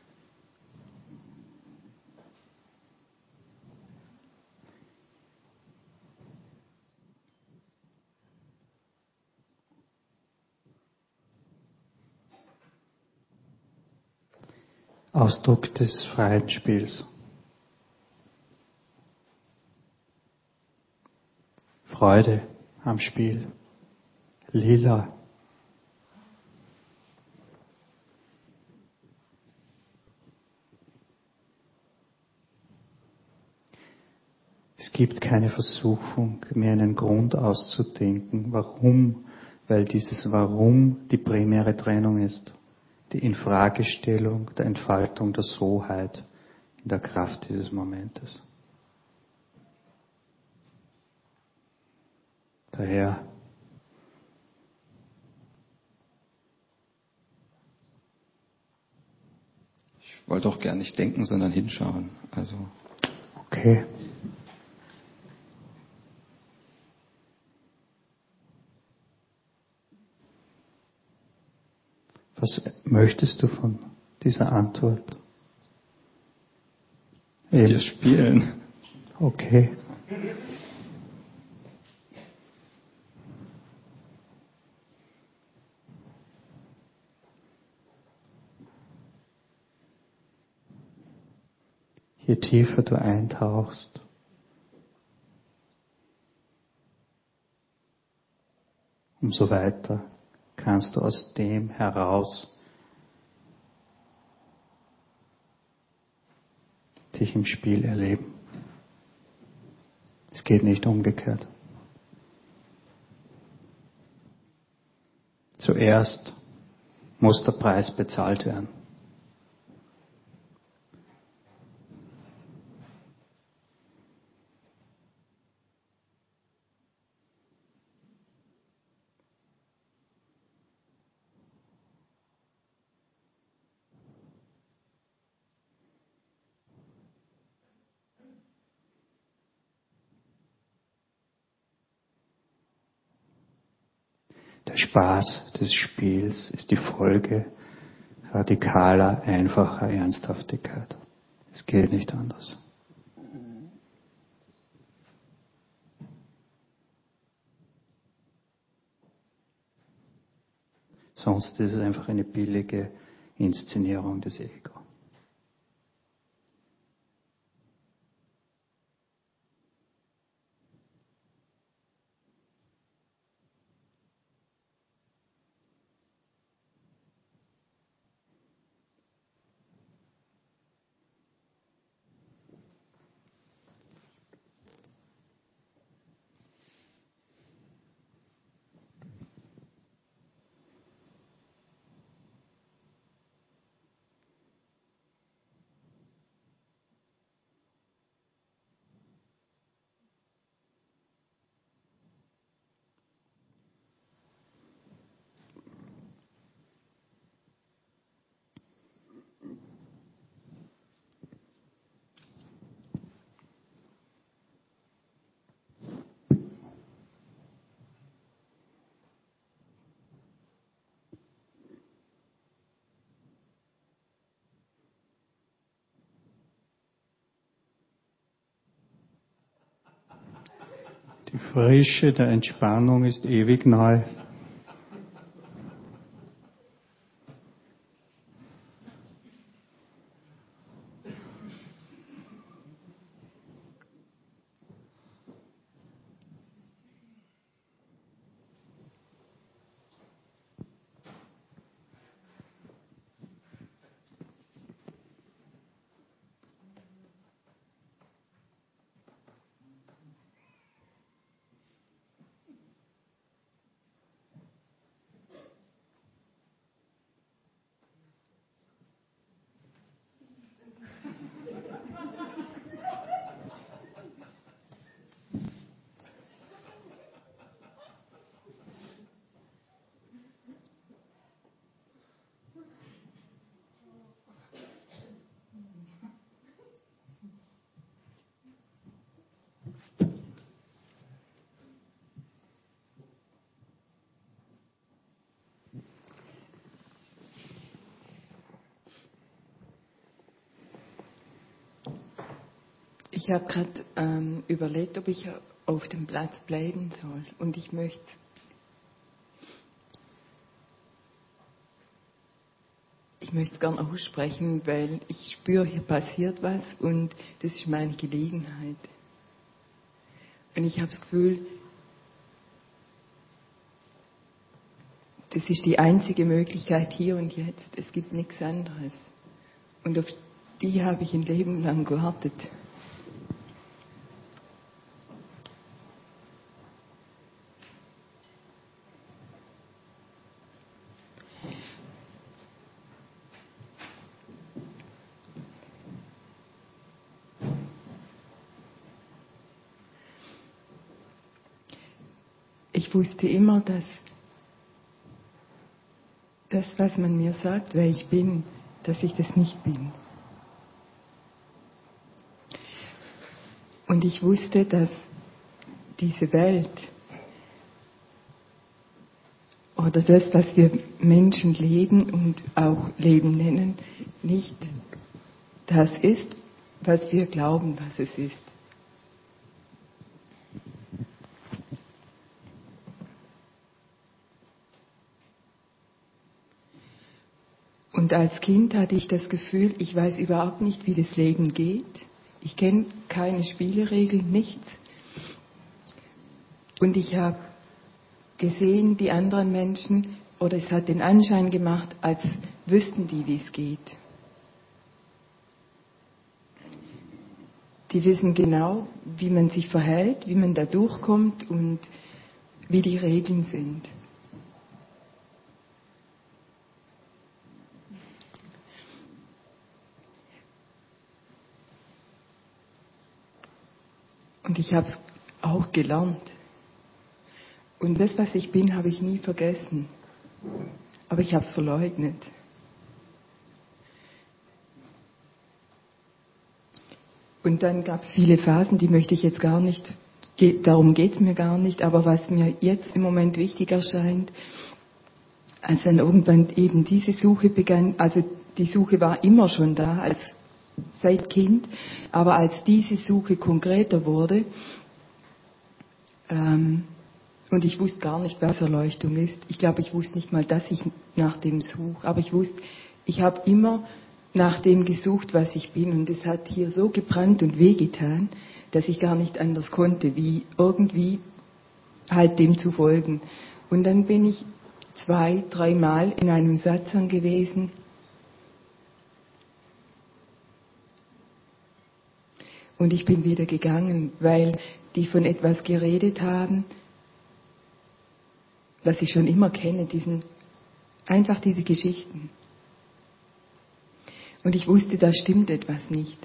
Ausdruck des freien Spiels. Freude am Spiel. Lila. Es gibt keine Versuchung, mir einen Grund auszudenken, warum, weil dieses Warum die primäre Trennung ist. Die Infragestellung der Entfaltung der Soheit in der Kraft dieses Momentes. Daher ich wollte auch gar nicht denken, sondern hinschauen. Also okay. Was möchtest du von dieser Antwort? Mit dir spielen. Okay. Je tiefer du eintauchst, umso weiter kannst du aus dem heraus dich im Spiel erleben. Es geht nicht umgekehrt. Zuerst muss der Preis bezahlt werden. Der Spaß des Spiels ist die Folge radikaler, einfacher Ernsthaftigkeit. Es geht nicht anders. Sonst ist es einfach eine billige Inszenierung des Ego. Die Frische der Entspannung ist ewig neu. Ich habe gerade ähm, überlegt, ob ich auf dem Platz bleiben soll. Und ich möchte ich möchte es gerne aussprechen, weil ich spüre, hier passiert was und das ist meine Gelegenheit. Und ich habe das Gefühl, das ist die einzige Möglichkeit hier und jetzt. Es gibt nichts anderes. Und auf die habe ich ein Leben lang gewartet. Ich wusste immer, dass das, was man mir sagt, wer ich bin, dass ich das nicht bin. Und ich wusste, dass diese Welt oder das, was wir Menschen leben und auch Leben nennen, nicht das ist, was wir glauben, was es ist. Und als Kind hatte ich das Gefühl, ich weiß überhaupt nicht, wie das Leben geht. Ich kenne keine Spielregeln, nichts. Und ich habe gesehen, die anderen Menschen, oder es hat den Anschein gemacht, als wüssten die, wie es geht. Die wissen genau, wie man sich verhält, wie man da durchkommt und wie die Regeln sind. Und ich habe es auch gelernt. Und das, was ich bin, habe ich nie vergessen. Aber ich habe es verleugnet. Und dann gab es viele Phasen, die möchte ich jetzt gar nicht, darum geht es mir gar nicht, aber was mir jetzt im Moment wichtig erscheint, als dann irgendwann eben diese Suche begann, also die Suche war immer schon da, als seit Kind, aber als diese Suche konkreter wurde, ähm, und ich wusste gar nicht, was Erleuchtung ist. Ich glaube, ich wusste nicht mal, dass ich nach dem suche, aber ich wusste, ich habe immer nach dem gesucht, was ich bin, und es hat hier so gebrannt und wehgetan, dass ich gar nicht anders konnte, wie irgendwie halt dem zu folgen. Und dann bin ich zwei, dreimal in einem Satsang gewesen, und ich bin wieder gegangen, weil die von etwas geredet haben, was ich schon immer kenne, diesen, einfach diese Geschichten. Und ich wusste, da stimmt etwas nicht.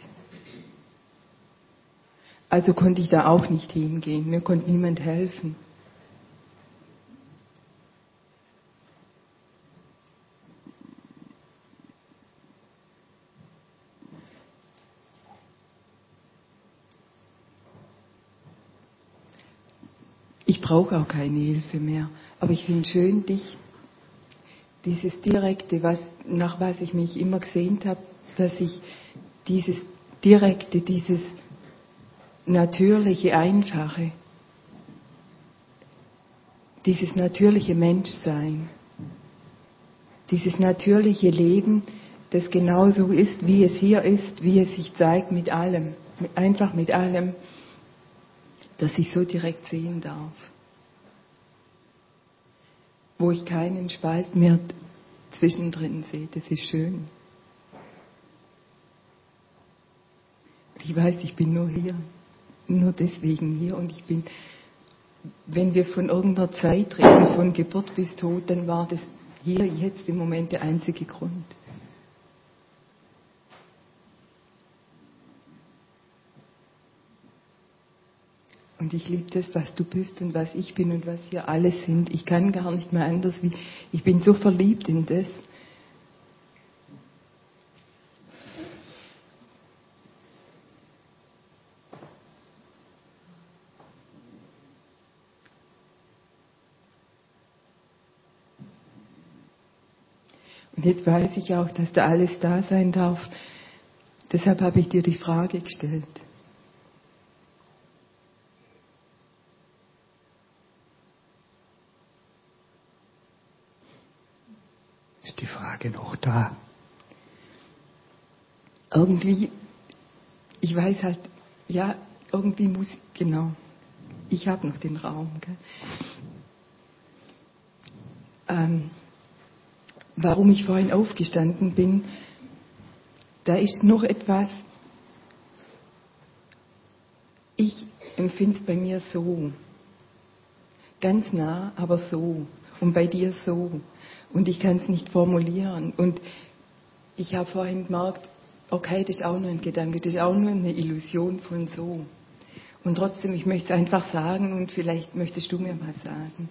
Also konnte ich da auch nicht hingehen. Mir konnte niemand helfen. Ich brauche auch keine Hilfe mehr. Aber ich finde schön, dich, dieses Direkte, was, nach was ich mich immer gesehnt habe, dass ich dieses Direkte, dieses natürliche, Einfache, dieses natürliche Menschsein, dieses natürliche Leben, das genauso ist, wie es hier ist, wie es sich zeigt mit allem, einfach mit allem, dass ich so direkt sehen darf. Wo ich keinen Spalt mehr zwischendrin sehe, das ist schön. Ich weiß, ich bin nur hier, nur deswegen hier, und ich bin, wenn wir von irgendeiner Zeit reden, von Geburt bis Tod, dann war das hier jetzt im Moment der einzige Grund. Und ich liebe das, was du bist und was ich bin und was wir alle sind. Ich kann gar nicht mehr anders, wie ich bin so verliebt in das. Und jetzt weiß ich auch, dass da alles da sein darf. Deshalb habe ich dir die Frage gestellt. Ist die Frage noch da? Irgendwie, ich weiß halt, ja, irgendwie muss, genau, ich habe noch den Raum. Gell? Ähm, warum ich vorhin aufgestanden bin, da ist noch etwas, ich empfinde es bei mir so, ganz nah, aber so, und bei dir so. Und ich kann es nicht formulieren. Und ich habe vorhin gemerkt, okay, das ist auch nur ein Gedanke, das ist auch nur eine Illusion von so. Und trotzdem, ich möchte es einfach sagen, und vielleicht möchtest du mir was sagen.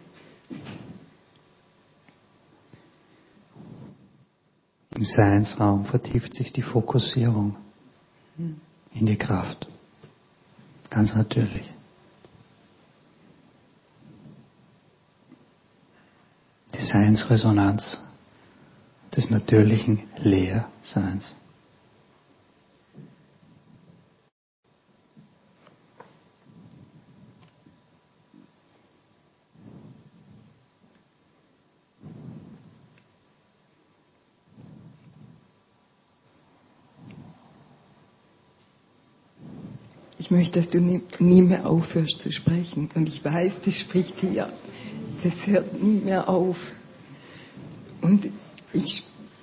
Im Seinsraum vertieft sich die Fokussierung in die Kraft. Ganz natürlich. Die Seinsresonanz des natürlichen Leerseins. ich möchte, dass du nie, nie mehr aufhörst zu sprechen. Und ich weiß, das spricht hier. Das hört nie mehr auf. Und ich...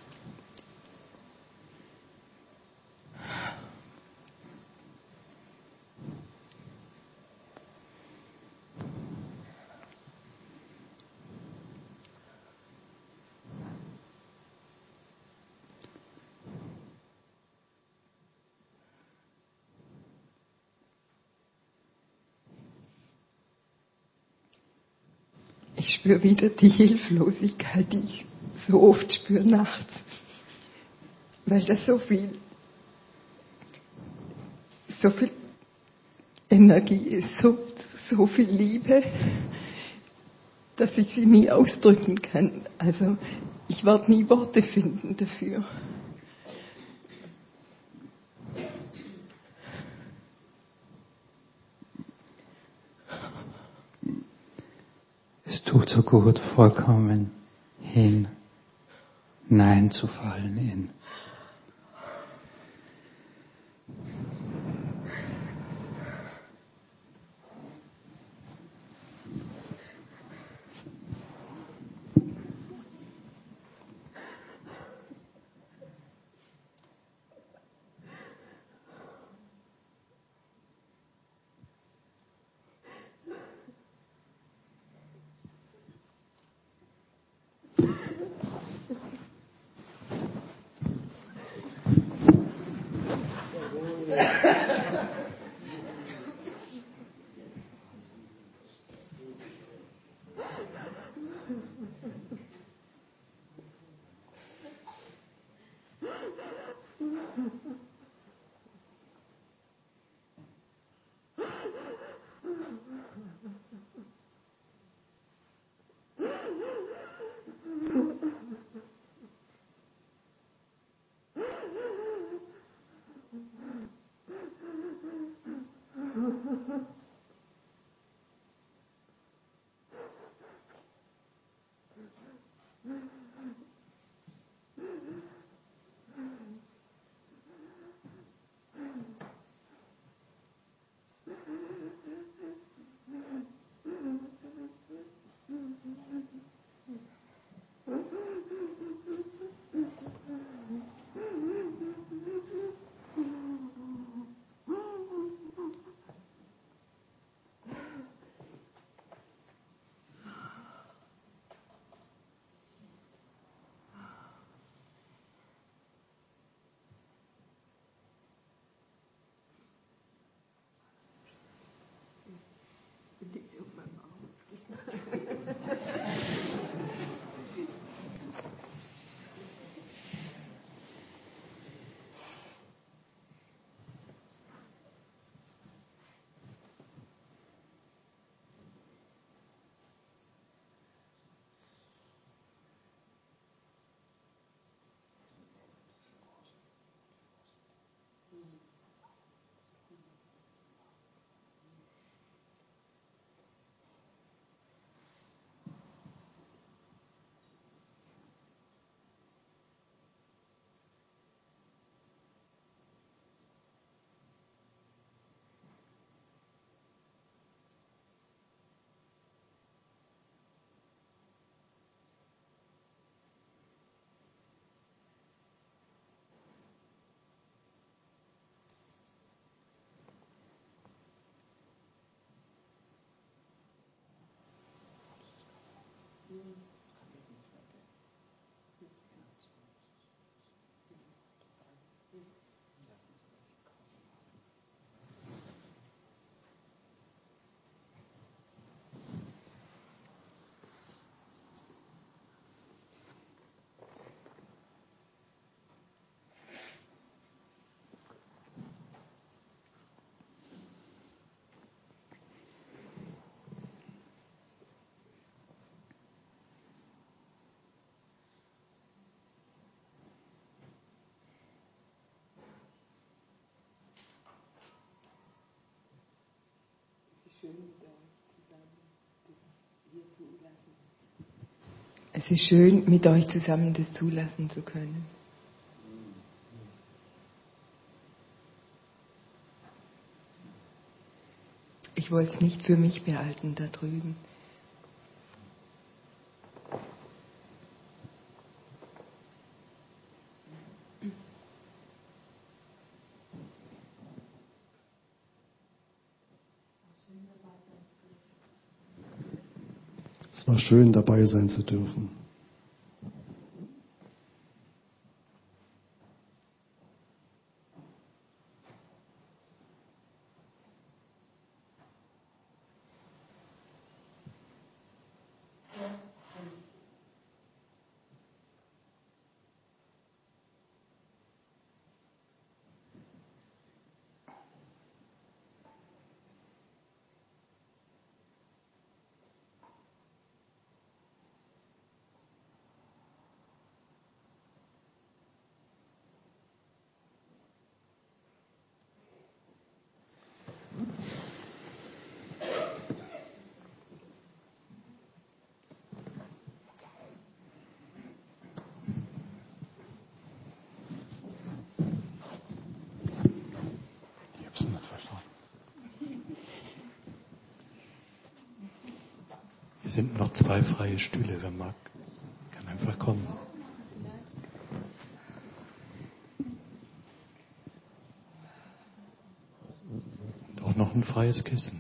Ich spüre wieder die Hilflosigkeit, die ich so oft spüre nachts, weil das so viel, so viel Energie ist, so, so viel Liebe, dass ich sie nie ausdrücken kann. Also ich werde nie Worte finden dafür. Es tut so gut, vollkommen hineinzufallen in. Es ist schön, mit euch zusammen das zulassen zu können. Ich wollte es nicht für mich behalten da drüben. Es war schön, dabei sein zu dürfen. Hier sind noch zwei freie Stühle, wer mag, kann einfach kommen. Und auch noch ein freies Kissen.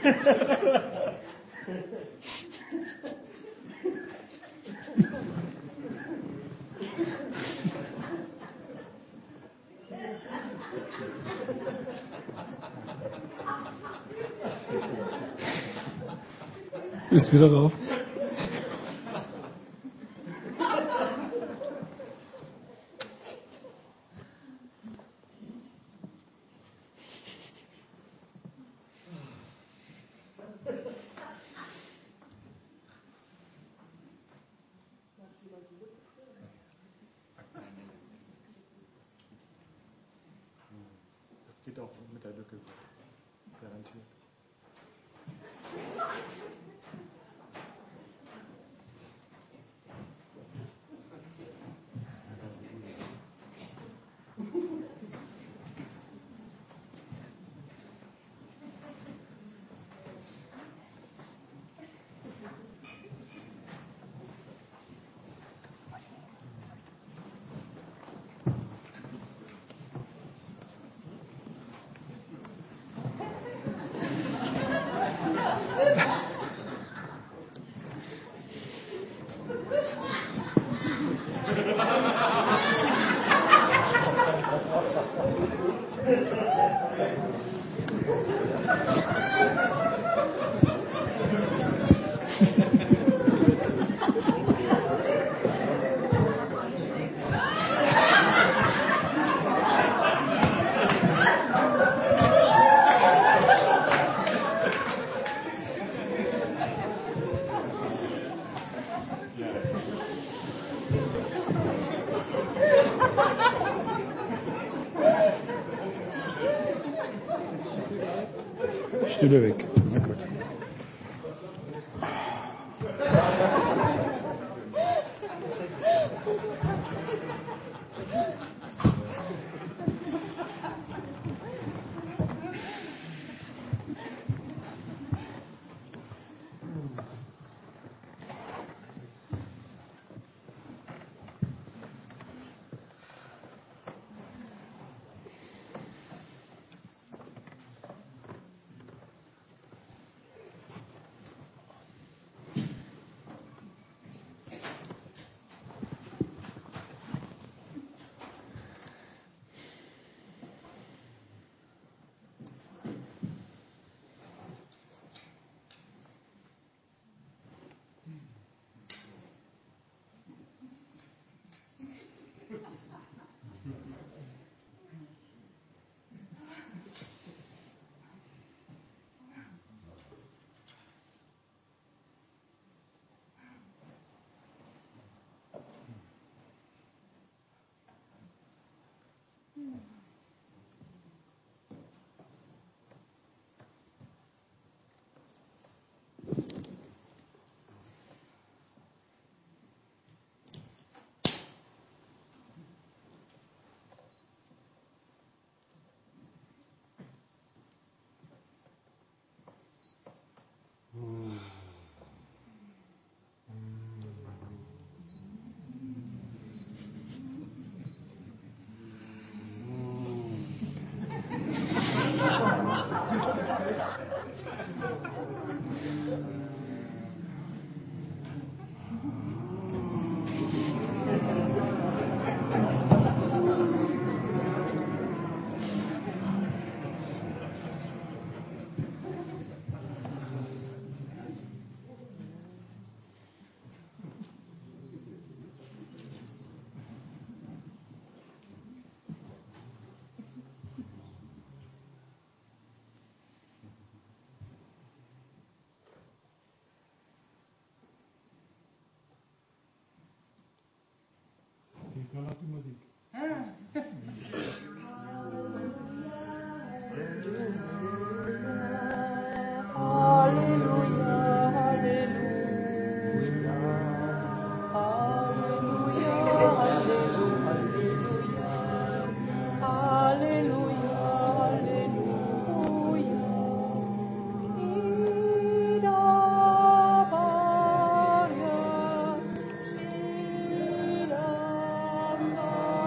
Ist wieder rauf. Das geht auch mit der Lücke, garantiert. Stille weg. Na gut. Egal auf die Musik. Hallelujah.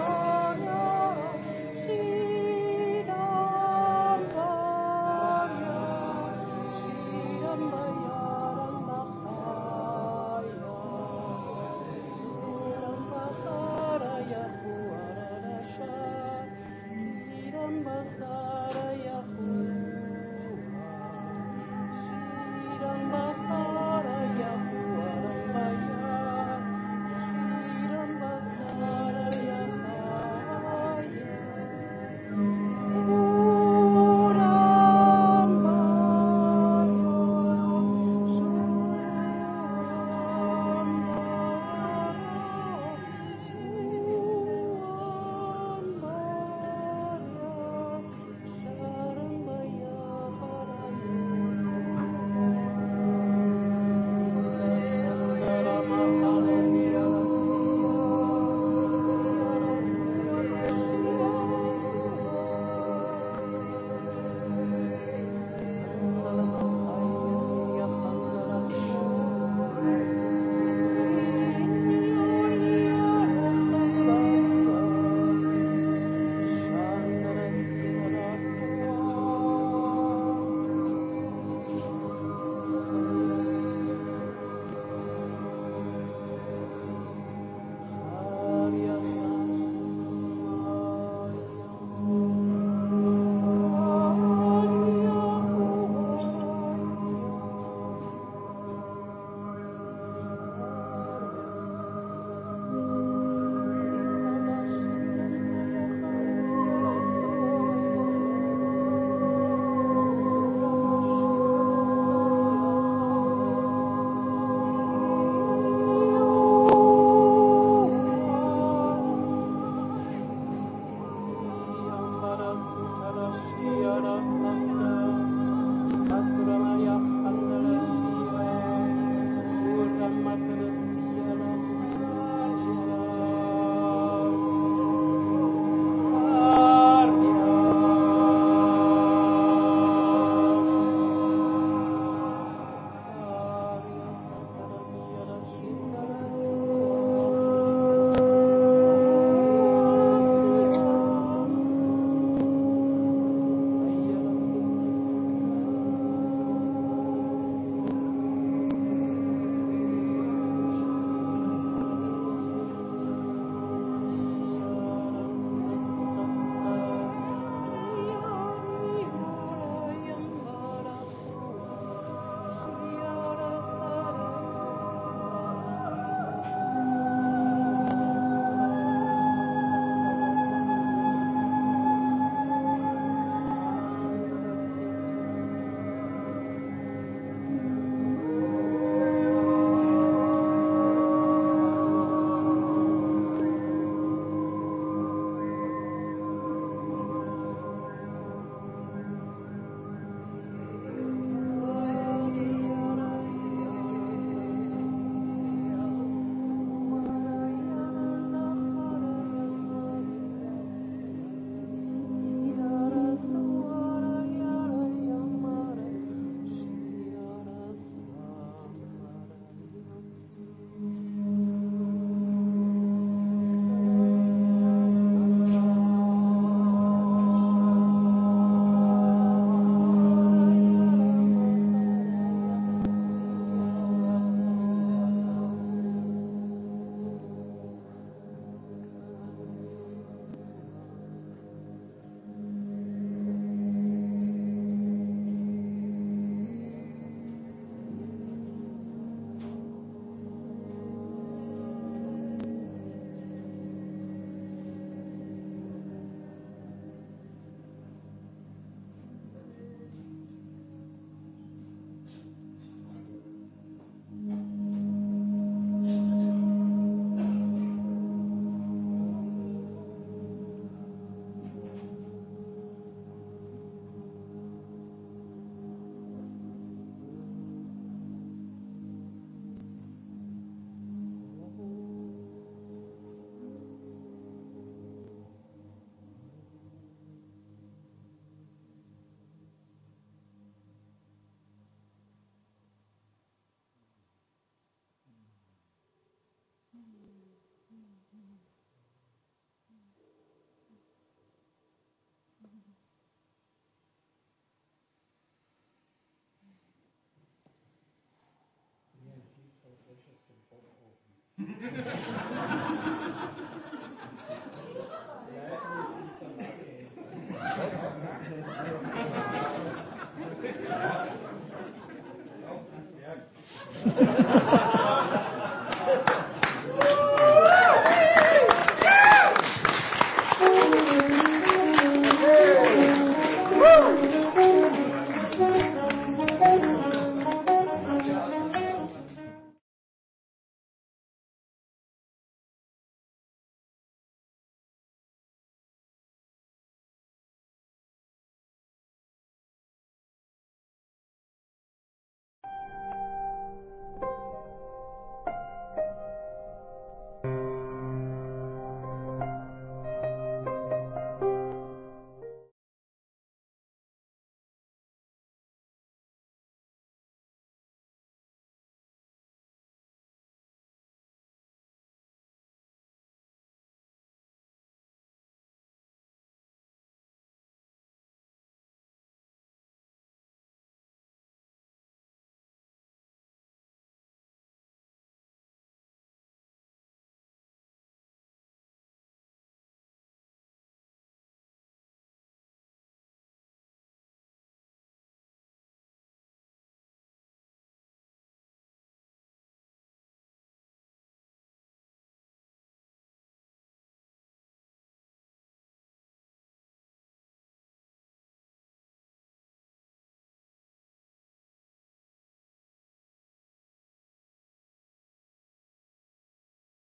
Ja.